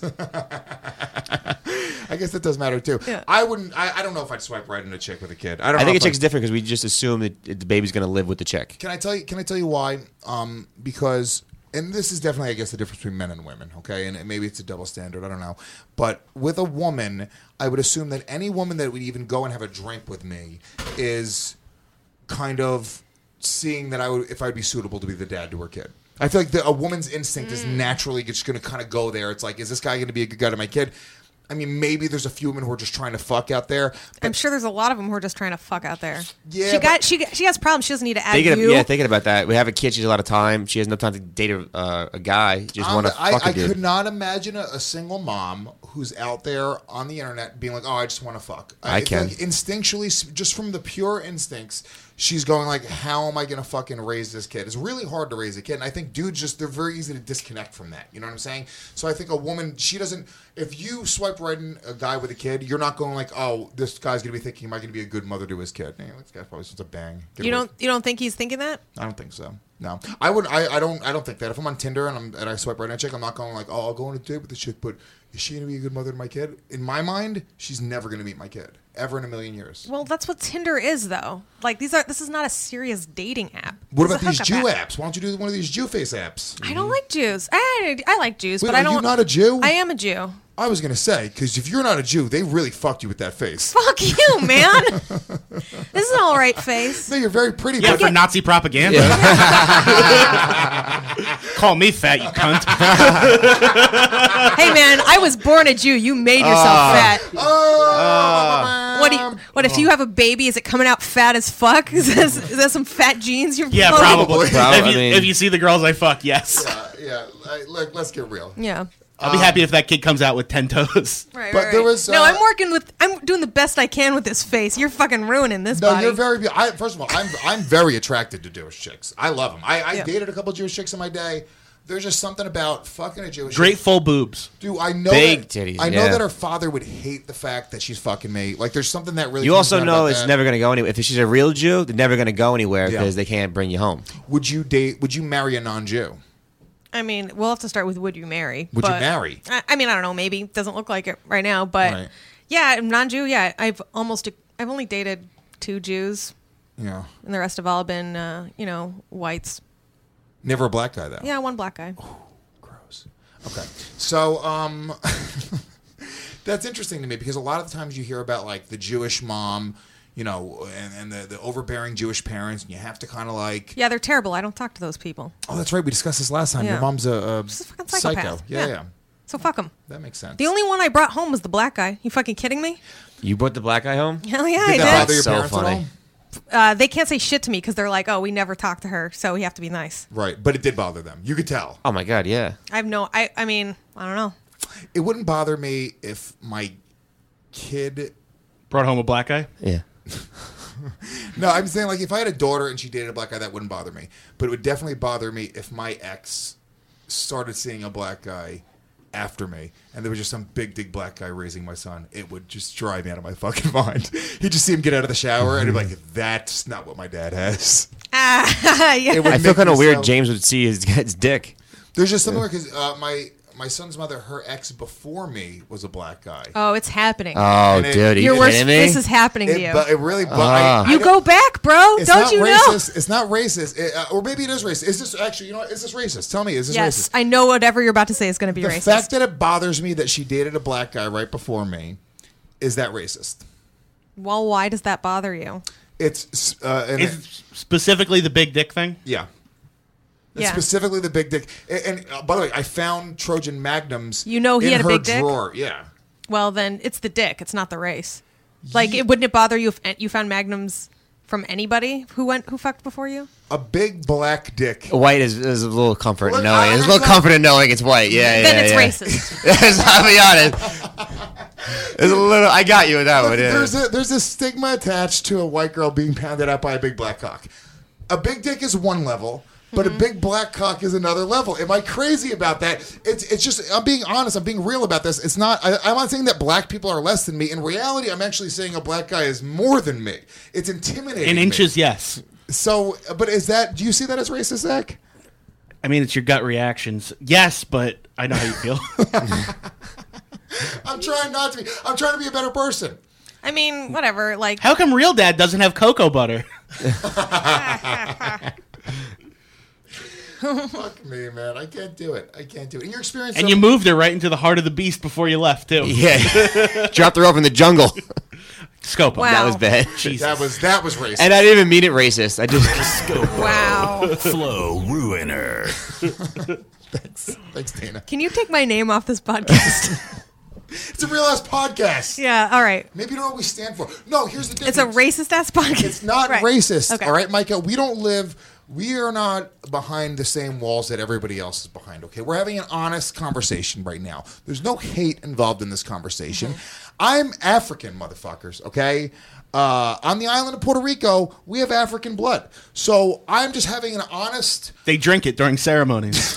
I guess that does matter too. Yeah. I wouldn't. I don't know if I'd swipe right on a chick with a kid. I don't. I know think a if chick's different because we just assume that the baby's going to live with the chick. Can I tell you why? Because, and this is definitely, I guess, the difference between men and women. Okay, and maybe it's a double standard. I don't know. But with a woman, I would assume that any woman that would even go and have a drink with me is kind of seeing that if I'd be suitable to be the dad to her kid. I feel like a woman's instinct is naturally just going to kind of go there. It's like, is this guy going to be a good guy to my kid? I mean, maybe there's a few women who are just trying to fuck out there. But I'm sure there's a lot of them who are just trying to fuck out there. Yeah, she has problems. She doesn't need to add you. Thinking about that. We have a kid. She has a lot of time. She has no time to date a guy. Just want to fuck a I dude. could not imagine a single mom who's out there on the internet being like, "Oh, I just want to fuck." I can. Like instinctually, just from the pure instincts, she's going like, "How am I going to fucking raise this kid?" It's really hard to raise a kid, and I think dudes they're very easy to disconnect from that. You know what I'm saying? So I think a woman, she doesn't. If you swipe right in a guy with a kid, you're not going like, "Oh, this guy's going to be thinking, am I going to be a good mother to his kid?" Hey, this guy probably wants to bang. You don't think he's thinking that? I don't think so. No, I would. I don't think that. If I'm on Tinder and I swipe right on a chick, I'm not going like, "Oh, I'll go on a date with the chick," but is she going to be a good mother to my kid? In my mind, she's never going to meet my kid. Ever in a million years. Well, that's what Tinder is, though. Like, this is not a serious dating app. What This about is a these Jew hookup app. apps? Why don't you do one of these Jew face apps? I don't like Jews. I like Jews, Wait, but I are don't. you not a Jew? I am a Jew. I was going to say, because if you're not a Jew, they really fucked you with that face. Fuck you, man. This is an all right face. No, you're very pretty. Yeah, but for Nazi propaganda. Call me fat, you cunt. Hey, man, I was born a Jew. You made yourself fat. What if you have a baby? Is it coming out fat as fuck? Is that some fat genes you're Yeah, floating? probably. Probably. If you see the girls I fuck, yes. Yeah, look, let's get real. Yeah. I'll be happy if that kid comes out with 10 toes. Right, But right, there right. was, no, I'm doing the best I can with this face. You're fucking ruining this No, body. you're very. First of all, I'm very attracted to Jewish chicks. I love them. I Yeah. dated a couple Jewish chicks in my day. There's just something about fucking a Jewish Great chick. full boobs. Dude, I know Big that, titties, I know yeah. that her father would hate the fact that she's fucking me. Like, there's something that really. You comes also out know about it's that. never going to go anywhere. If she's a real Jew, they're never going to go anywhere Yeah. because they can't bring you home. Would you marry a non-Jew? I mean, we'll have to start with would you marry? Would you but- marry? I mean, I don't know. Maybe doesn't look like it right now, but Right. yeah, non-Jew. Yeah, I've only dated 2 Jews, Yeah. and the rest have all been whites. Never a black guy though. Yeah, 1 black guy. Gross. Okay. So, that's interesting to me because a lot of the times you hear about like the Jewish mom, and the overbearing Jewish parents, and you have to kind of like. Yeah, they're terrible. I don't talk to those people. Oh, that's right. We discussed this last time. Yeah. Your mom's a She's a fucking psycho. psychopath. Yeah. So fuck them. That makes sense. The only one I brought home was the black guy. You fucking kidding me? You brought the black guy home? Hell yeah, Did that I bother did. your So parents funny. at all? They can't say shit to me because they're like, oh, we never talk to her, so we have to be nice. Right, but it did bother them. You could tell. Oh, my God, yeah. I mean, I don't know. It wouldn't bother me if my kid. Brought home a black guy. Yeah. No, I'm saying like if I had a daughter and she dated a black guy, that wouldn't bother me. But it would definitely bother me if my ex started seeing a black guy after me, and there was just some big dick black guy raising my son. It would just drive me out of my fucking mind. You'd just see him get out of the shower, and he'd be like, "That's not what my dad has." Yeah. It would I feel make kind me of weird so- James would see his dick. There's just something because my son's mother, her ex before me was a black guy. Oh, it's happening. Oh, And it- dude, are You're you worse. kidding me? This is happening to you. It really. You go back, bro. It's Don't not you racist. know? It's not racist. Or maybe it is racist. Is this actually? You know what? Is this racist? Tell me. Is this Yes, racist? I know whatever you're about to say is going to be The racist. fact that it bothers me that she dated a black guy right before me, is that racist? Well, why does that bother you? It's Is specifically the big dick thing? yeah. It's Yeah. specifically the big dick. And by the way, I found Trojan Magnums. You know he in had a her big dick? drawer. Yeah. Well, then it's the dick. It's not the race. Like, wouldn't it bother you if you found magnums from anybody who fucked before you? A big black dick. White is a little comfort in Look, knowing. There's a little I- comfort in knowing it's white. Yeah, yeah, Then it's yeah. racist. Yes, I'll be honest. There's a little. I got you with that one. Yeah. There's a stigma attached to a white girl being pounded out by a big black cock. A big dick is one level, but a big black cock is another level. Am I crazy about that? It's just, I'm being honest. I'm being real about this. It's not. I'm not saying that black people are less than me. In reality, I'm actually saying a black guy is more than me. It's intimidating. In me. inches, yes. So, but is that? Do you see that as racist, Zach? I mean, it's your gut reactions. Yes, but I know how you feel. I'm trying not to be. I'm trying to be a better person. I mean, whatever. Like, How come real dad doesn't have cocoa butter? Fuck me, man. I can't do it. I can't do it. In your experience, And you moved her right into the heart of the beast before you left, too. Yeah. Dropped her off in the jungle. Scope 'em. Wow. That was bad. Jesus. that was racist. And I didn't even mean it racist. I just. wow. Flow Ruiner. Thanks, Dana. Can you take my name off this podcast? It's a real ass podcast. Yeah, all right. Maybe you know what we stand for. No, here's the It's difference. a racist ass podcast. It's not Right. racist. Okay. All right, Micah. We are not behind the same walls that everybody else is behind. Okay, we're having an honest conversation right now. There's no hate involved in this conversation. I'm African, motherfuckers. Okay. On the island of Puerto Rico, we have African blood. So I'm just having an honest. They drink it during ceremonies.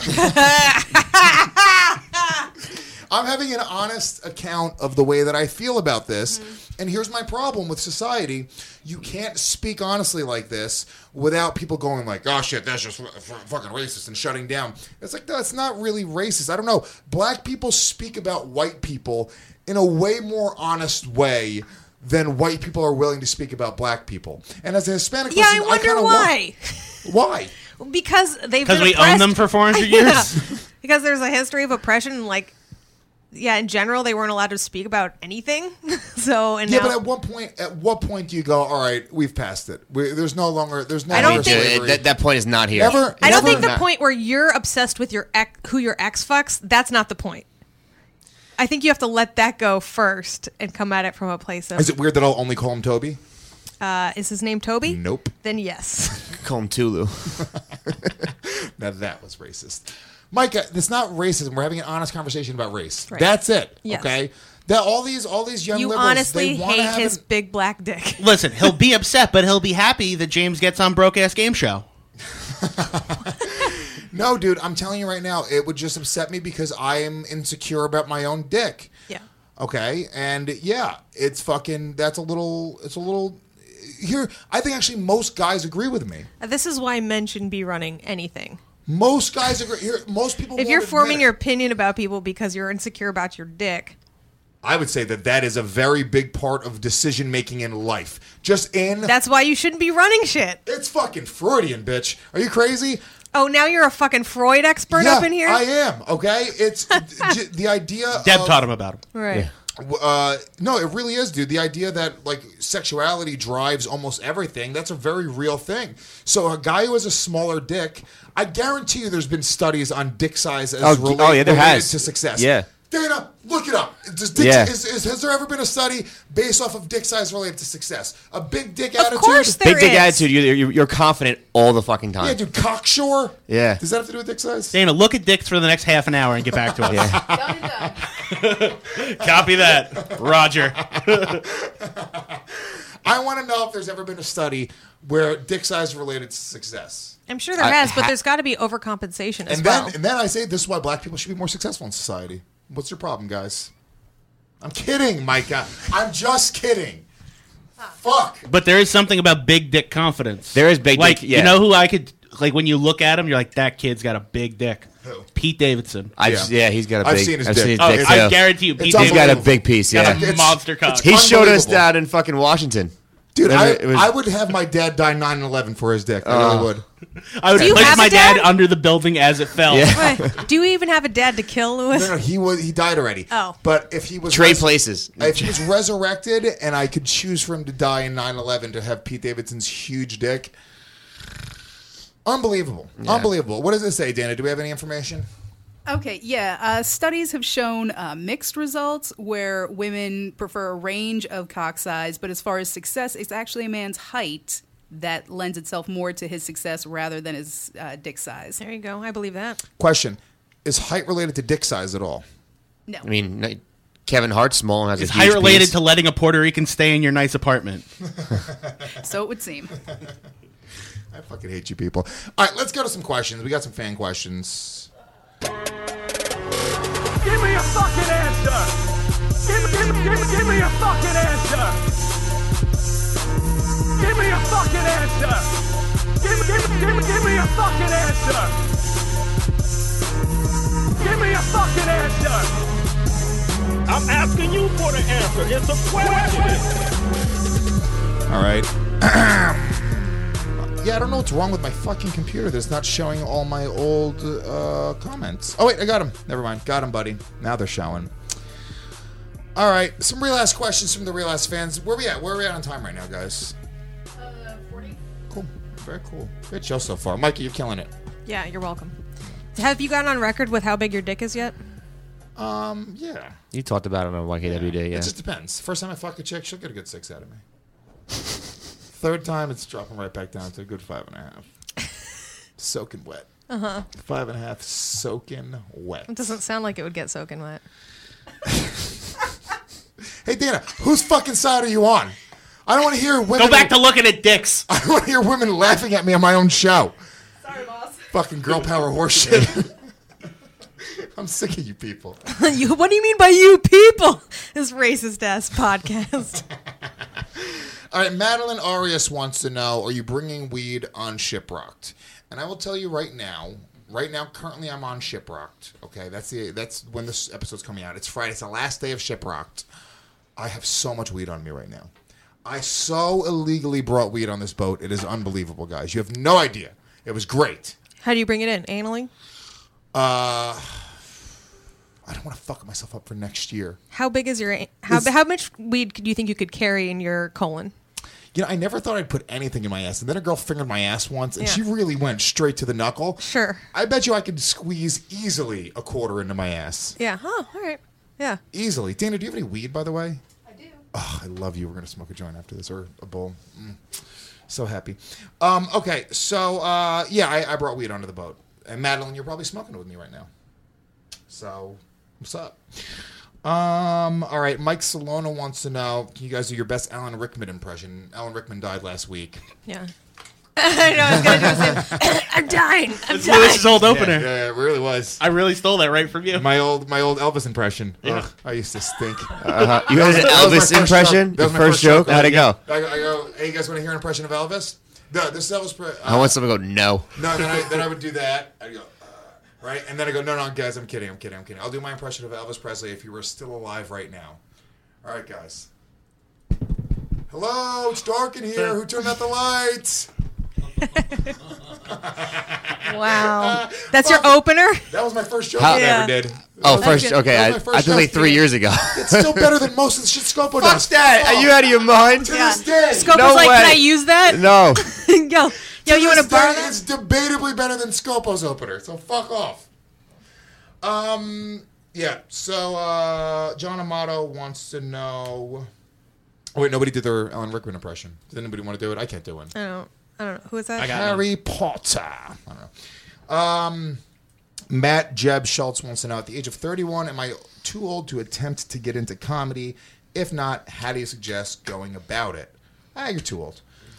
I'm having an honest account of the way that I feel about this. And here's my problem with society. You can't speak honestly like this without people going like, oh, shit, that's just fucking racist and shutting down. It's like, no, it's not really racist. I don't know. Black people speak about white people in a way more honest way than white people are willing to speak about black people. And as a Hispanic person, I wonder why. Why? Because they've Because been we own them oppressed. for 400 Yeah. years? Because there's a history of oppression and in general, they weren't allowed to speak about anything. So, and Yeah, now, but at what point do you go, all right, we've passed it. There's no longer I don't think- slavery. that point is not here. Never, I don't never- think the point where you're obsessed with who your ex fucks, that's not the point. I think you have to let that go first and come at it from a place of, Is it weird that I'll only call him Toby? is his name Toby? Nope. Then yes. Call him Tulu. Now that was racist. Micah, it's not racism. We're having an honest conversation about race. Right. That's it. Yes. Okay? That all these young You liberals, honestly they wanna hate have his an- big black dick. Listen, he'll be upset, but he'll be happy that James gets on Broke Ass Game Show. No, dude, I'm telling you right now, it would just upset me because I am insecure about my own dick. Yeah. Okay? And yeah, it's a little here, I think actually most guys agree with me. This is why men shouldn't be running anything. Most guys agree. Here, most people If won't you're admit forming it. your opinion about people because you're insecure about your dick, I would say that is a very big part of decision making in life. that's why you shouldn't be running shit. It's fucking Freudian, bitch. Are you crazy? Oh, now you're a fucking Freud expert Yeah, up in here? I am. Okay, it's the idea. Deb of, taught him about him. Right. No, it really is, dude. The idea that like sexuality drives almost everything, that's a very real thing. So a guy who has a smaller dick, I guarantee you there's been studies on dick size as Oh, yeah, there related has. to success. Yeah. Dana, look it up. Does dick, Yeah. has there ever been a study based off of dick size related to success? A big dick Of attitude? course there Big dick is. attitude. You're confident all the fucking time. Yeah, dude, cocksure? Yeah. Does that have to do with dick size? Dana, look at dicks for the next half an hour and get back to us. Done and done. Copy that. Roger. I want to know if there's ever been a study where dick size is related to success. I'm sure there has, but there's got to be overcompensation as And well. then I say this is why black people should be more successful in society. What's your problem, guys? I'm kidding, Micah. I'm just kidding. Fuck. But there is something about big dick confidence. There is big like, dick, yeah. You know who I could, like, when you look at him, you're like, that kid's got a big dick. Who? Pete Davidson. Yeah, he's got a big. I've seen his I've dick. seen his Oh, dick I too. guarantee you, Pete It's He's Davidson got a unbelievable. big piece. got Yeah. a monster cock. He showed us unbelievable. that in fucking Washington. Dude, It was- I would have my dad die 9/11 for his dick. I really would. I would Do you place have my a dad? under the building as it fell. Yeah. Wait, do you even have a dad to kill, Lewis? No, he died already. Oh. But if he was Trade places. if he was resurrected and I could choose for him to die in 9/11 to have Pete Davidson's huge dick, unbelievable. Unbelievable. What does it say, Dana? Do we have any information? Okay, yeah. Studies have shown mixed results where women prefer a range of cock size, but as far as success, it's actually a man's height that lends itself more to his success rather than his dick size. There you go. I believe that. Question: is height related to dick size at all? No. I mean, no, Kevin Hart's small and has Is a huge height related piece. to letting a Puerto Rican stay in your nice apartment? So it would seem. I fucking hate you people. All right, let's go to some questions. We got some fan questions. Give me a fucking answer! Give me a fucking answer! Give me a fucking answer! Give me a fucking answer! Give me a fucking answer! I'm asking you for the answer. It's a question. All right. Yeah, I don't know what's wrong with my fucking computer that's not showing all my old comments. Oh, wait, I got them. Never mind. Got them, buddy. Now they're showing. All right. Some real ass questions from the real ass fans. Where we at? Where are we at on time right now, guys? 40. Cool. Very cool. Good show so far. Mikey, you're killing it. Yeah, you're welcome. Have you gotten on record with how big your dick is yet? Yeah. You talked about it on YKWd, yeah. It just depends. First time I fuck a chick, she'll get a good 6 out of me. Third time, it's dropping right back down to a good 5.5. Soaking wet. 5.5 soaking wet. It doesn't sound like it would get soaking wet. Hey, Dana, whose fucking side are you on? I don't want to hear women. Go back to looking at dicks. I don't want to hear women laughing at me on my own show. Sorry, boss. Fucking girl power horseshit. I'm sick of you people. What do you mean by you people? This racist ass podcast. All right, Madeline Arias wants to know, are you bringing weed on Shiprocked? And I will tell you right now, currently I'm on Shiprocked. Okay, that's when this episode's coming out. It's Friday. It's the last day of Shiprocked. I have so much weed on me right now. I so illegally brought weed on this boat. It is unbelievable, guys. You have no idea. It was great. How do you bring it in? Anally? I don't want to fuck myself up for next year. How big is your... How much weed do you think you could carry in your colon? You know, I never thought I'd put anything in my ass. And then a girl fingered my ass once, and Yeah. she really went straight to the knuckle. Sure. I bet you I could squeeze easily a quarter into my ass. Yeah. Oh, all right. Yeah. Easily. Dana, do you have any weed, by the way? I do. Oh, I love you. We're going to smoke a joint after this, or a bowl. So happy. Okay, so, yeah, I brought weed onto the boat. And Madeline, you're probably smoking it with me right now. So, what's up? All right, Mike Solona wants to know, can you guys do your best Alan Rickman impression? Alan Rickman died last week. Yeah. I know. I was going to do the same. I'm dying. It's Lewis's old opener. Yeah, it really was. I really stole that right from you. My old Elvis impression. Yeah. Ugh, I used to stink. You had an That was my Elvis first impression? joke. That was The my first joke? How'd it Yeah. go? I go, hey, you guys want to hear an impression of Elvis? No, this is Elvis. I want someone to go, no. No, then I would do that. I'd go, right? And then I go, no, guys, I'm kidding. I'll do my impression of Elvis Presley if he were still alive right now. All right, guys. Hello, it's dark in here. Who turned out the lights? Wow. That's your opener? That was my first joke How- I Yeah. ever did. Oh, That's first, good. okay. That I was my first did like joke. 3 years ago. It's still better than most of the shit Scopo Fuck does. that. Are you out of your mind? To this day. Scope No was like, way. can I use that? No. Yo, To you want this to borrow day, that? It's debatably better than Scopo's opener, so fuck off. Yeah, so John Amato wants to know... Oh, wait, nobody did their Alan Rickman impression. Does anybody want to do it? I can't do one. I don't know. Who is that? I got Harry Potter. I don't know. Matt Jeb Schultz wants to know, at the age of 31, am I too old to attempt to get into comedy? If not, how do you suggest going about it? You're too old.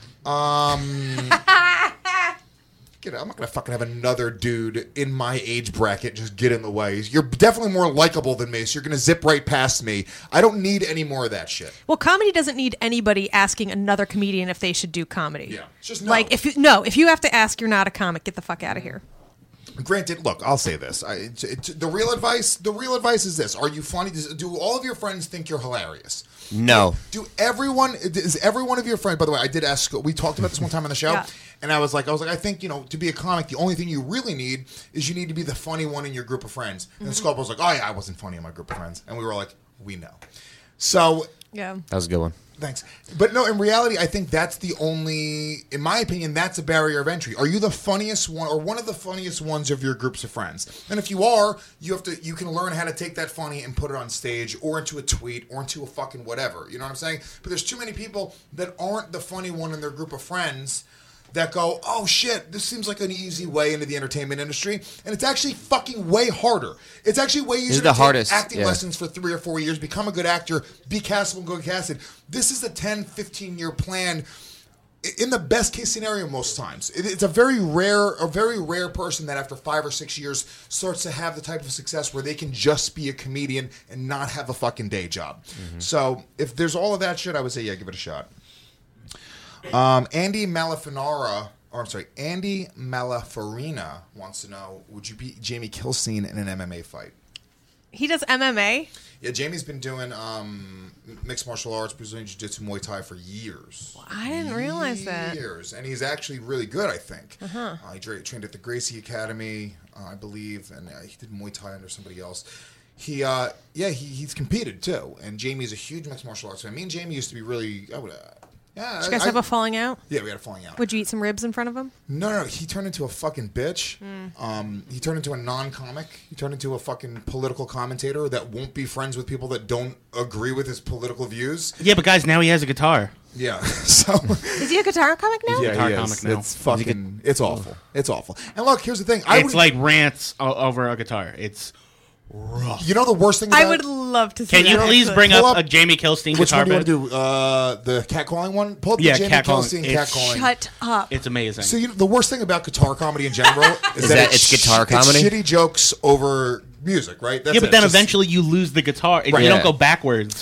I'm not going to fucking have another dude in my age bracket just get in the way. You're definitely more likable than me, so you're going to zip right past me. I don't need any more of that shit. Well, comedy doesn't need anybody asking another comedian if they should do comedy. Yeah. It's just no. Like, if you have to ask, you're not a comic. Get the fuck out of here. Granted, look, I'll say this. The real advice is this. Are you funny? Do all of your friends think you're hilarious? No. Is every one of your friends, by the way, I did ask, we talked about this one time on the show, Yeah. and I was like, I think, to be a comic, the only thing you really need is you need to be the funny one in your group of friends. And Scopo was like, oh yeah, I wasn't funny in my group of friends. And we were like, we know. So, Yeah. That was a good one. thanks. But no, in reality, I think that's the only, in my opinion, that's a barrier of entry. Are you the funniest one or one of the funniest ones of your groups of friends? And if you are, you can learn how to take that funny and put it on stage or into a tweet or into a fucking whatever. You know what I'm saying? But there's too many people that aren't the funny one in their group of friends that go, oh shit, this seems like an easy way into the entertainment industry. And it's actually fucking way harder. It's actually way easier is to the take hardest, acting yeah. lessons for 3 or 4 years, become a good actor, be castable and go casted. This is a 10, 15-year plan in the best case scenario most times. It's a very rare person that after 5 or 6 years starts to have the type of success where they can just be a comedian and not have a fucking day job. So if there's all of that shit, I would say, yeah, give it a shot. Andy Malafarina wants to know, would you beat Jamie Kilstein in an MMA fight? He does MMA. Yeah, Jamie's been doing mixed martial arts, Brazilian Jiu-Jitsu, Muay Thai for years. I didn't realize that. Years. And he's actually really good, I think. He trained at the Gracie Academy, I believe, and he did Muay Thai under somebody else. He's competed, too. And Jamie's a huge mixed martial arts fan. Me and Jamie used to be really... Did you guys have a falling out? Yeah, we had a falling out. Would you eat some ribs in front of him? No. He turned into a fucking bitch. He turned into a non-comic. He turned into a fucking political commentator that won't be friends with people that don't agree with his political views. Yeah, but guys, now he has a guitar. Yeah. So Is he a guitar comic now? yeah, guitar he is. comic now. It's fucking. It's awful. It's awful. And look, here's the thing. It's like rants over a guitar. It's rough. You know the worst thing about I would love to see Can you that, please actually. bring Pull up up- a Jamie Kilstein which guitar one do you want bit? to do? The catcalling one? Pull up Yeah, the Jamie catcalling. Kilstein It's- catcalling. Shut up. It's amazing. So the worst thing about guitar comedy in general is that it's guitar comedy? It's shitty jokes over music, right? That's yeah, but it. then Just- eventually you lose the guitar. And Right. You Yeah. don't go backwards.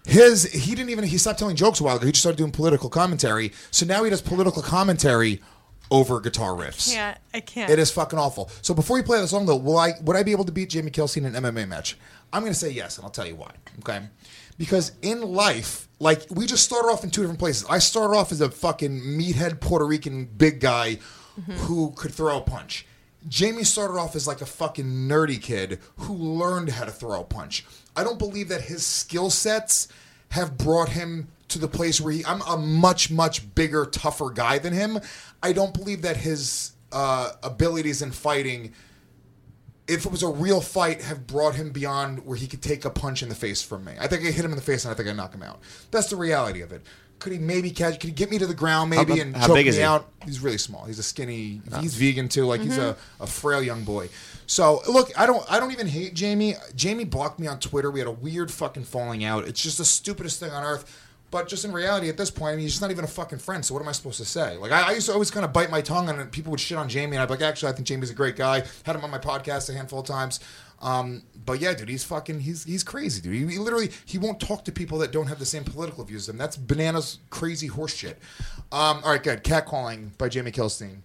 He stopped telling jokes a while ago. He just started doing political commentary. So now he does political commentary over guitar riffs. I can't. It is fucking awful. So before you play the song, though, would I be able to beat Jamie Kelsey in an MMA match? I'm going to say yes, and I'll tell you why. Okay, because in life, like, we just started off in two different places. I started off as a fucking meathead Puerto Rican big guy who could throw a punch. Jamie started off as like a fucking nerdy kid who learned how to throw a punch. I don't believe that his skill sets have brought him to the place where I'm a much, much bigger, tougher guy than him. I don't believe that his abilities in fighting, if it was a real fight, have brought him beyond where he could take a punch in the face from me. I think I hit him in the face and I think I knock him out. That's the reality of it. Could he maybe catch? Could he get me to the ground maybe and choke me out? He's really small. He's a skinny. He's vegan too. Like he's a frail young boy. So look, I don't even hate Jamie. Jamie blocked me on Twitter. We had a weird fucking falling out. It's just the stupidest thing on earth. But just in reality, at this point, I mean, he's just not even a fucking friend. So what am I supposed to say? Like I used to always kind of bite my tongue, and people would shit on Jamie, and I'd be like, actually, I think Jamie's a great guy. Had him on my podcast a handful of times. But yeah, dude, he's crazy, dude. He literally won't talk to people that don't have the same political views as him. That's bananas, crazy horse shit. All right, good. Catcalling by Jamie Kilstein.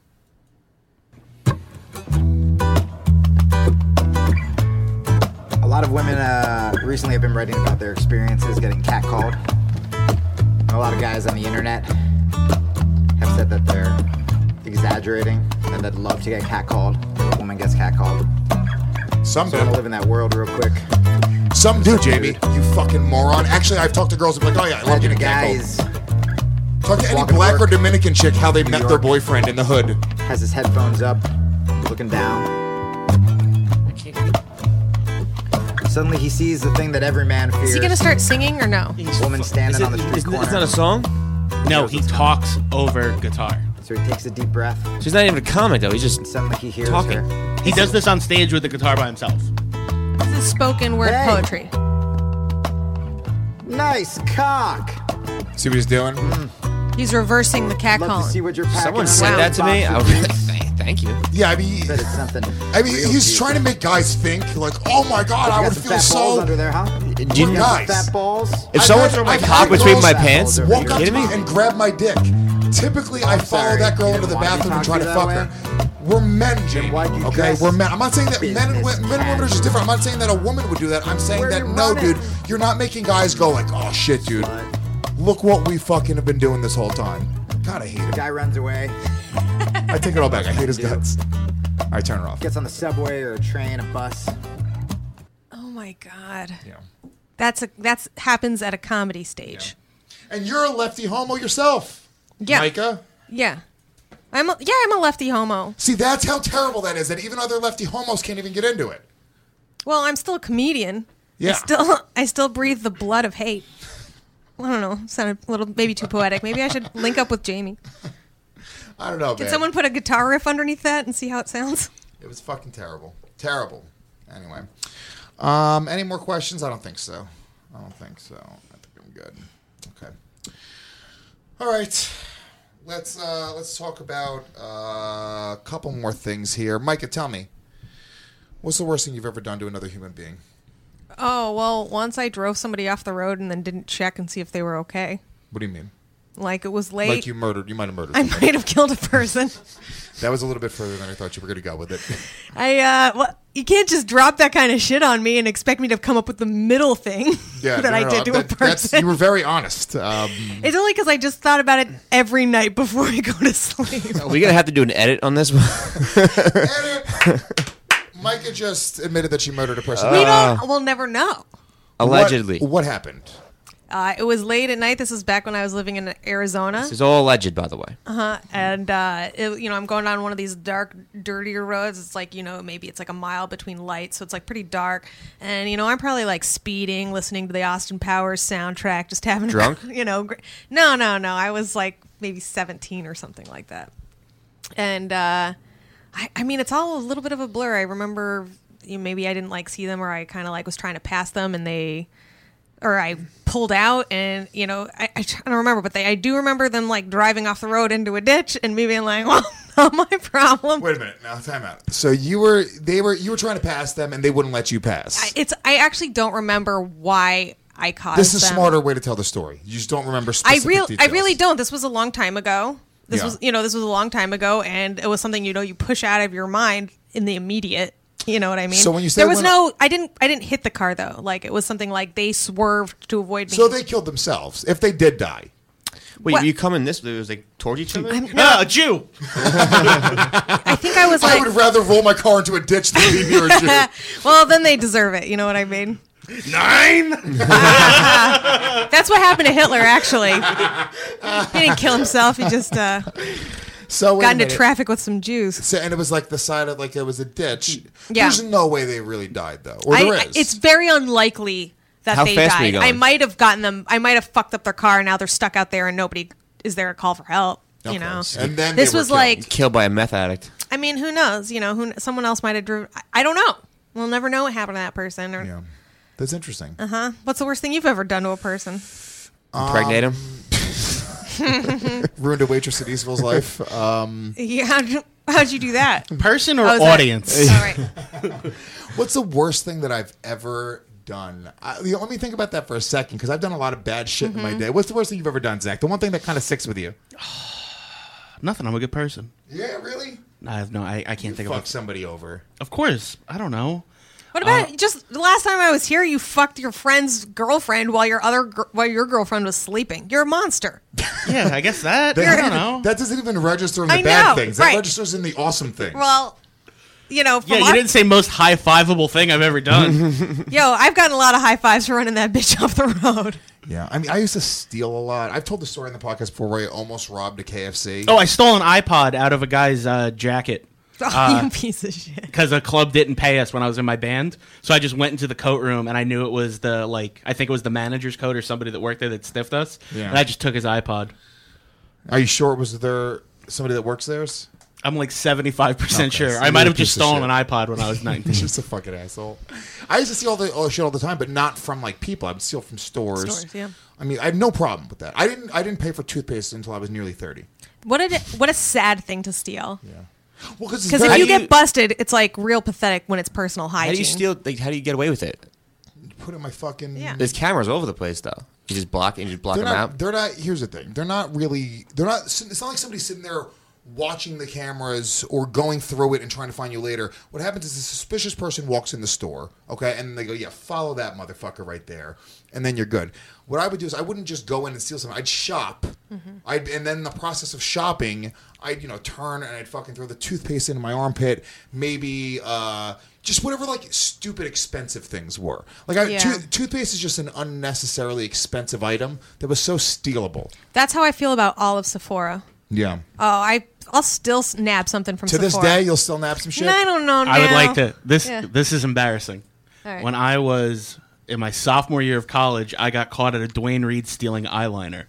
A lot of women recently have been writing about their experiences getting catcalled. A lot of guys on the internet have said that they're exaggerating and they'd love to get catcalled if a woman gets catcalled. Some So do. I'm gonna live in that world real quick. Some do, Jamie. You fucking moron. Actually, I've talked to girls who are like, oh yeah, I love Imagine getting a catcalled. guy's Talk to any walking to black or work, Dominican chick how they met New their York. boyfriend in the hood. has his headphones up, looking down. Suddenly he sees the thing that every man fears. Is he gonna start singing or no? Woman standing on the street It's corner. not a song? No, he talks over guitar. So he takes a deep breath, She's not even a comic, though. He's just and suddenly he hears talking. her. He does this on stage with the guitar by himself. This is spoken word Hey. poetry. Nice cock. See what he's doing? He's reversing the Love to see catcalling. what you're packing. Someone on said that that to me. I box was of like, juice. thank you. Yeah, I mean, Said it's something. real he's juicy. trying to make guys think like, oh my god, You I got would some feel fat balls so. under there, huh? Do you You know, got some Guys. fat balls. if someone I've threw my had cock girls between my that pants, balls are Walk you up to kidding me me? and grab my dick. Typically, I follow sorry. that girl You into the didn't want me bathroom and try to talking fuck that her. We're men, Jamie. why'd you Okay, dress we're men. I'm not saying that men and business women are just different. I'm not saying that a woman would do that. I'm saying Where that you no, running? dude, you're not making guys go like, oh shit, dude. Look what we fucking have been doing this whole time. God, I hate him. Guy runs away, I take it all back. I hate his guts. All right, turn it off. gets on the subway or a train, a bus. Oh my god. Yeah. That's happens at a comedy stage. And you're a lefty homo yourself, Yeah. Micah. Yeah. I'm a lefty homo. See, that's how terrible that is. That even other lefty homos can't even get into it. Well, I'm still a comedian. Yeah. I still breathe the blood of hate. I don't know. Sounded a little maybe too poetic. Maybe I should link up with Jamie. I don't know, Can man. someone put a guitar riff underneath that and see how it sounds? It was fucking terrible. Terrible. Anyway. Any more questions? I don't think so. I think I'm good. Okay. All right. Let's talk about a couple more things here. Micah, tell me. What's the worst thing you've ever done to another human being? Oh, well, once I drove somebody off the road and then didn't check and see if they were okay. What do you mean? Like, it was late. Like you might have murdered I somebody. might have killed a person. That was a little bit further than I thought you were going to go with it. Well, you can't just drop that kind of shit on me and expect me to come up with the middle thing that I did to a person. You were very honest. It's only because I just thought about it every night before I go to sleep. Are we going to have to do an edit on this one? Micah just admitted that she murdered a person. We'll never know. Allegedly. What happened? It was late at night. This was back when I was living in Arizona. This is all alleged, by the way. And I'm going down one of these dark, dirtier roads. It's like, maybe it's like a mile between lights, so it's like pretty dark. And I'm probably like speeding, listening to the Austin Powers soundtrack, just having Drunk? No. I was like maybe 17 or something like that. And I mean, it's all a little bit of a blur. I remember maybe I didn't like see them, or I kind of like was trying to pass them, and I pulled out, and I don't remember, but I do remember them like driving off the road into a ditch, and me being like, "Well, not my problem." Wait a minute. Now, time out. So you were trying to pass them, and they wouldn't let you pass. I actually don't remember why I caused This is a them. smarter way to tell the story. You just don't remember I specific details. really don't. This was a long time ago. This Yeah. was this was a long time ago, and it was something you push out of your mind in the immediate. You know what I mean? So when you say there was when- no, I didn't hit the car though. Like it was something like they swerved to avoid me. So they killed themselves if they did die. Wait, What? you come in this? It was like towards each other. A Jew. I think I was I like, would rather roll my car into a ditch than be near a Jew. well, then they deserve it. You know what I mean? 9. That's what happened to Hitler. Actually, he didn't kill himself. He just So wait got a into minute. traffic with some Jews. So, and it was like the side of like it was a ditch. Yeah. There's no way they really died though, or there is. It's very unlikely that How they fast were you died. going? I might have gotten them. I might have fucked up their car, and now they're stuck out there, and nobody is there to call for help. Okay. You know, And then this they were was killed. like, Killed by a meth addict. I mean, who knows? Someone else might have driven. I don't know. We'll never know what happened to that person. Or, Yeah, that's interesting. What's the worst thing you've ever done to a person? Impregnate him. Ruined a waitress at Eastville's life. Yeah, how'd you do that? Person or Oh, is that- audience? All right. What's the worst thing that I've ever done? Let me think about that for a second because I've done a lot of bad shit Mm-hmm. in my day. What's the worst thing you've ever done, Zach? The one thing that kind of sticks with you? Nothing. I'm a good person. Yeah, really? I have no. I can't think Fuck of it. somebody over. Of course. I don't know. What about just the last time I was here? You fucked your friend's girlfriend while your girlfriend was sleeping. You're a monster. Yeah, I guess that. I don't know. That doesn't even register in the I bad know, things. That right. registers in the awesome things. Well, from Yeah, you didn't say most high fiveable thing I've ever done. Yo, I've gotten a lot of high fives for running that bitch off the road. Yeah, I mean, I used to steal a lot. I've told the story in the podcast before where I almost robbed a KFC. Oh, I stole an iPod out of a guy's jacket Oh, you piece of shit. because a club didn't pay us when I was in my band. So I just went into the coat room and I knew it was I think it was the manager's coat or somebody that worked there that stiffed us. Yeah. And I just took his iPod. Are you sure it was there somebody that works there? I'm like 75% sure. so I you're might a have just piece of stolen shit. an iPod when I was 19. Just a fucking asshole. I used to steal all the shit all the time, but not from like people. I would steal from stores. Stores, yeah. I mean, I have no problem with that. I didn't pay for toothpaste until I was nearly 30. What a sad thing to steal. Yeah. Well, because Because if you get busted, it's like real pathetic when it's personal hygiene. How do you steal? Like, how do you get away with it? put in my fucking. Yeah. There's cameras all over the place, though. You just block them out. They're not. Here's the thing. They're not really. They're not. It's not like somebody's sitting there watching the cameras or going through it and trying to find you later. What happens is a suspicious person walks in the store, okay, and they go, "Yeah, follow that motherfucker right there," and then you're good. What I would do is I wouldn't just go in and steal something. I'd shop. And then in the process of shopping, I'd turn and I'd fucking throw the toothpaste into my armpit. Maybe just whatever like stupid expensive things were. Like Yeah. toothpaste is just an unnecessarily expensive item that was so stealable. That's how I feel about all of Sephora. Yeah. Oh, I'll still nab something from To Sephora. this day, you'll still nab some shit. I don't know now. I would like to. Yeah. This is embarrassing. All right. When I was in my sophomore year of college, I got caught at a Dwayne Reed stealing eyeliner.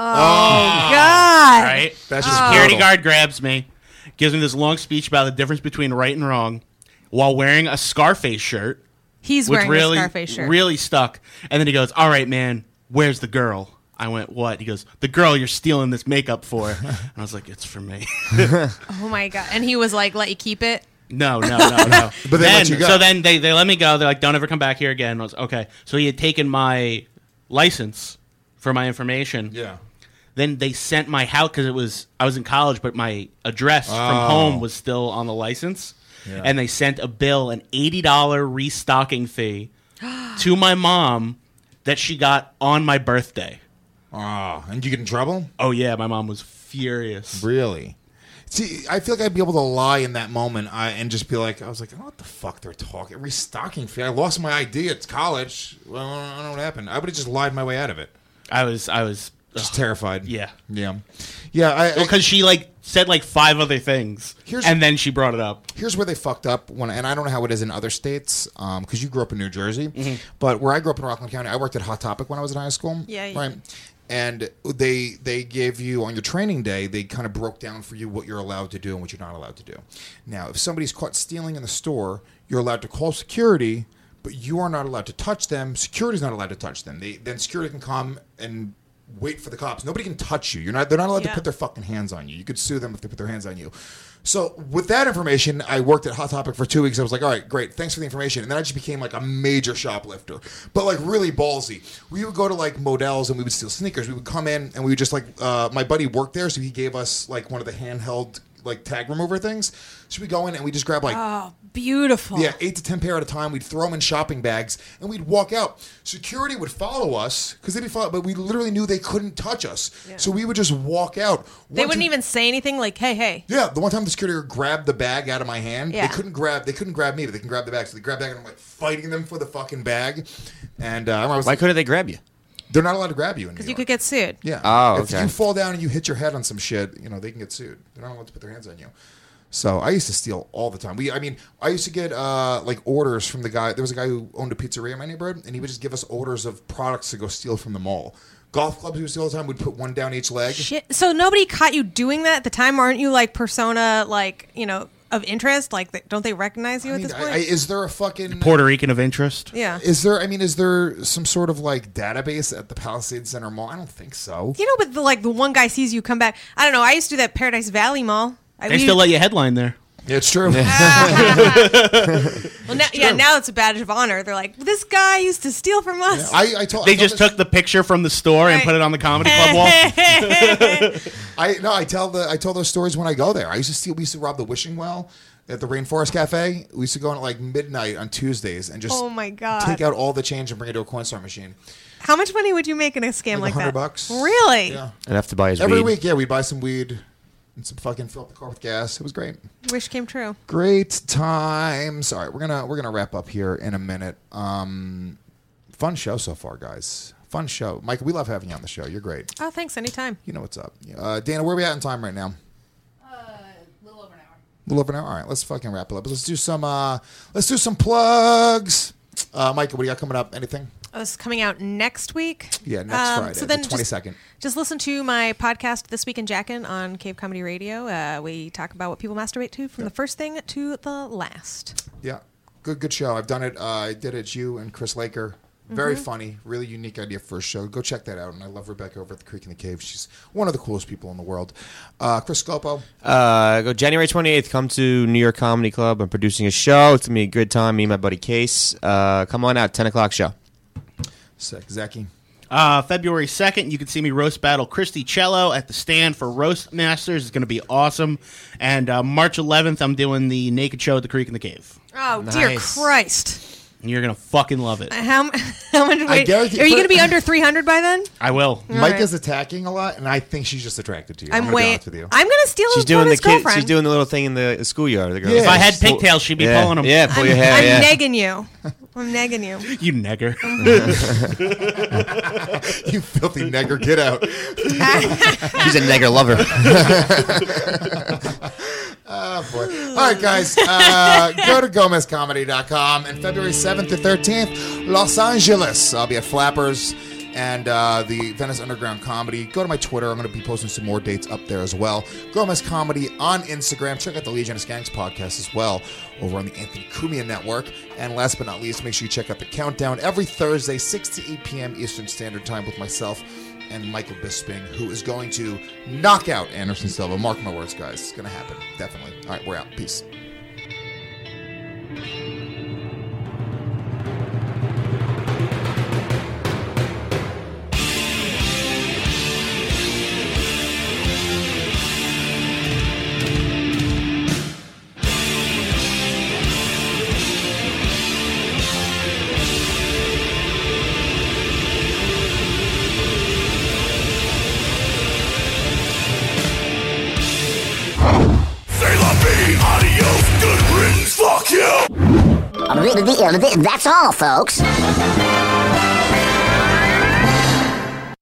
God. Right? That's just Security brutal. guard grabs me, gives me this long speech about the difference between right and wrong, while wearing a Scarface shirt. He's which wearing really, a Scarface shirt. really stuck. And then he goes, "All right, man, where's the girl?" I went, "What?" He goes, "The girl you're stealing this makeup for." And I was like, "It's for me." Oh my God. And he was like, let you keep it? No. But they let you go. So then they let me go. They're like, "Don't ever come back here again." I was okay. So he had taken my license for my information. Yeah. Then they sent my house because I was in college, but my address from home was still on the license. Yeah. And they sent a bill, an $80 restocking fee, to my mom that she got on my birthday. Oh, and you get in trouble? Oh yeah, my mom was furious. Really? See, I feel like I'd be able to lie in that moment and just be like, I was like, oh, what the fuck they're talking? Restocking fee. I lost my ID at college. Well, I don't know what happened. I would have just lied my way out of it. I was Just terrified. yeah. Yeah. Yeah. Because she said 5 other things, and then she brought it up. Here's where they fucked up, and I don't know how it is in other states, because you grew up in New Jersey, but where I grew up in Rockland County, I worked at Hot Topic when I was in high school. Yeah. Right. And they gave you, on your training day, they kind of broke down for you what you're allowed to do and what you're not allowed to do. Now, if somebody's caught stealing in the store, you're allowed to call security, but you are not allowed to touch them. Security's not allowed to touch them. Then security can come and wait for the cops. Nobody can touch you. They're not allowed to Yeah. put their fucking hands on you. You could sue them if they put their hands on you. So with that information, I worked at Hot Topic for 2 weeks. I was like, all right, great. Thanks for the information. And then I just became like a major shoplifter, but like really ballsy. We would go to like Modell's and we would steal sneakers. We would come in and we would just like, my buddy worked there. So he gave us like one of the handheld like tag remover things. So we go in and we just grab like, Oh, beautiful. yeah, 8 to 10 pair at a time. We'd throw them in shopping bags and we'd walk out. Security would follow us because they'd be followed, but we literally knew they couldn't touch us. Yeah. So we would just walk out. They wouldn't even say anything like, hey. Yeah, the one time the security guard grabbed the bag out of my hand, Yeah. they couldn't grab me, but they can grab the bag. So they grabbed the bag and I'm like fighting them for the fucking bag. And I remember I was Why like, couldn't they grab you? they're not allowed to grab you in New Because York. you could get sued. Yeah. Oh, If okay. you fall down and you hit your head on some shit, they can get sued. They're not allowed to put their hands on you. So I used to steal all the time. I used to get like orders from the guy. There was a guy who owned a pizzeria in my neighborhood, and he would just give us orders of products to go steal from the mall. Golf clubs we would steal all the time. We'd put one down each leg. Shit. So nobody caught you doing that at the time? Aren't you like persona, like, of interest? Like, don't they recognize you at this point? Is there a fucking Puerto Rican of interest. Yeah. Is there some sort of like database at the Palisades Center Mall? I don't think so. But the one guy sees you come back. I don't know. I used to do that at Paradise Valley Mall. They still let you headline there. Yeah, it's true. Well, now it's a badge of honor. They're like, this guy used to steal from us. They just took the picture from the store and Right. put it on the comedy club wall. I tell those stories when I go there. We used to rob the Wishing Well at the Rainforest Cafe. We used to go in at like midnight on Tuesdays and just Oh my God. take out all the change and bring it to a Coinstar machine. How much money would you make in a scam like that? $100. Really? Yeah. Enough to buy his Every weed. week, yeah, we'd buy some weed and some fucking fill up the car with gas. It was great. Wish came true. Great times. All right, we're gonna wrap up here in a minute. Fun show so far, guys. Fun show, Mike. We love having you on the show. You're great. Oh, thanks. Anytime. You know what's up. Dana, where are we at in time right now? Little over an hour. A little over an hour. All right, let's fucking wrap it up. Let's do some plugs. Mike, what do you got coming up? Anything? Oh, this is coming out next week. Yeah, next Friday, So then the 22nd. Just listen to my podcast, This Week in Jackin' on Cave Comedy Radio. We talk about what people masturbate to from the first thing to the last. Yeah, good show. I've done it. I did it. It's you and Chris Laker. Very funny, really unique idea for a show. Go check that out. And I love Rebecca over at the Creek in the Cave. She's one of the coolest people in the world. Chris Scopo. Go January 28th. Come to New York Comedy Club. I'm producing a show. It's gonna be a good time. Me and my buddy Case. Come on out. 10 o'clock show. Sick. Zachy. February 2nd, you can see me roast battle Christy Cello at the Stand for Roast Masters. It's going to be awesome. And March 11th, I'm doing the Naked Show at the Creek in the Cave. Oh, dear Nice. Christ. And you're going to fucking love it. How much weight? guarantee- Are you going to be under 300 by then? I will. Mike right. is attacking a lot, and I think she's just attracted to you. I'm gonna be way. honest with you. I'm going to steal She's his doing the girlfriend. She's doing the little thing in the schoolyard. The girl. Yeah. If I had pigtails, she'd be pulling them. Yeah, pull your hair. I'm yeah. negging you. I'm negging you. You nigger. You filthy nigger, get out. She's a nigger lover. Oh, boy. All right, guys. Go to GomezComedy.com. And February 7th to 13th, Los Angeles. I'll be at Flappers and the Venice Underground Comedy. Go to my Twitter. I'm going to be posting some more dates up there as well. Gomez Comedy on Instagram. Check out the Legion of Skanks podcast as well over on the Anthony Cumia Network. And last but not least, make sure you check out The Countdown every Thursday, 6 to 8 p.m. Eastern Standard Time with myself and Michael Bisping, who is going to knock out Anderson Silva. Mark my words, guys. It's going to happen. Definitely. All right, we're out. Peace. Say la vie, adios, good riddance, fuck you! That's all, folks.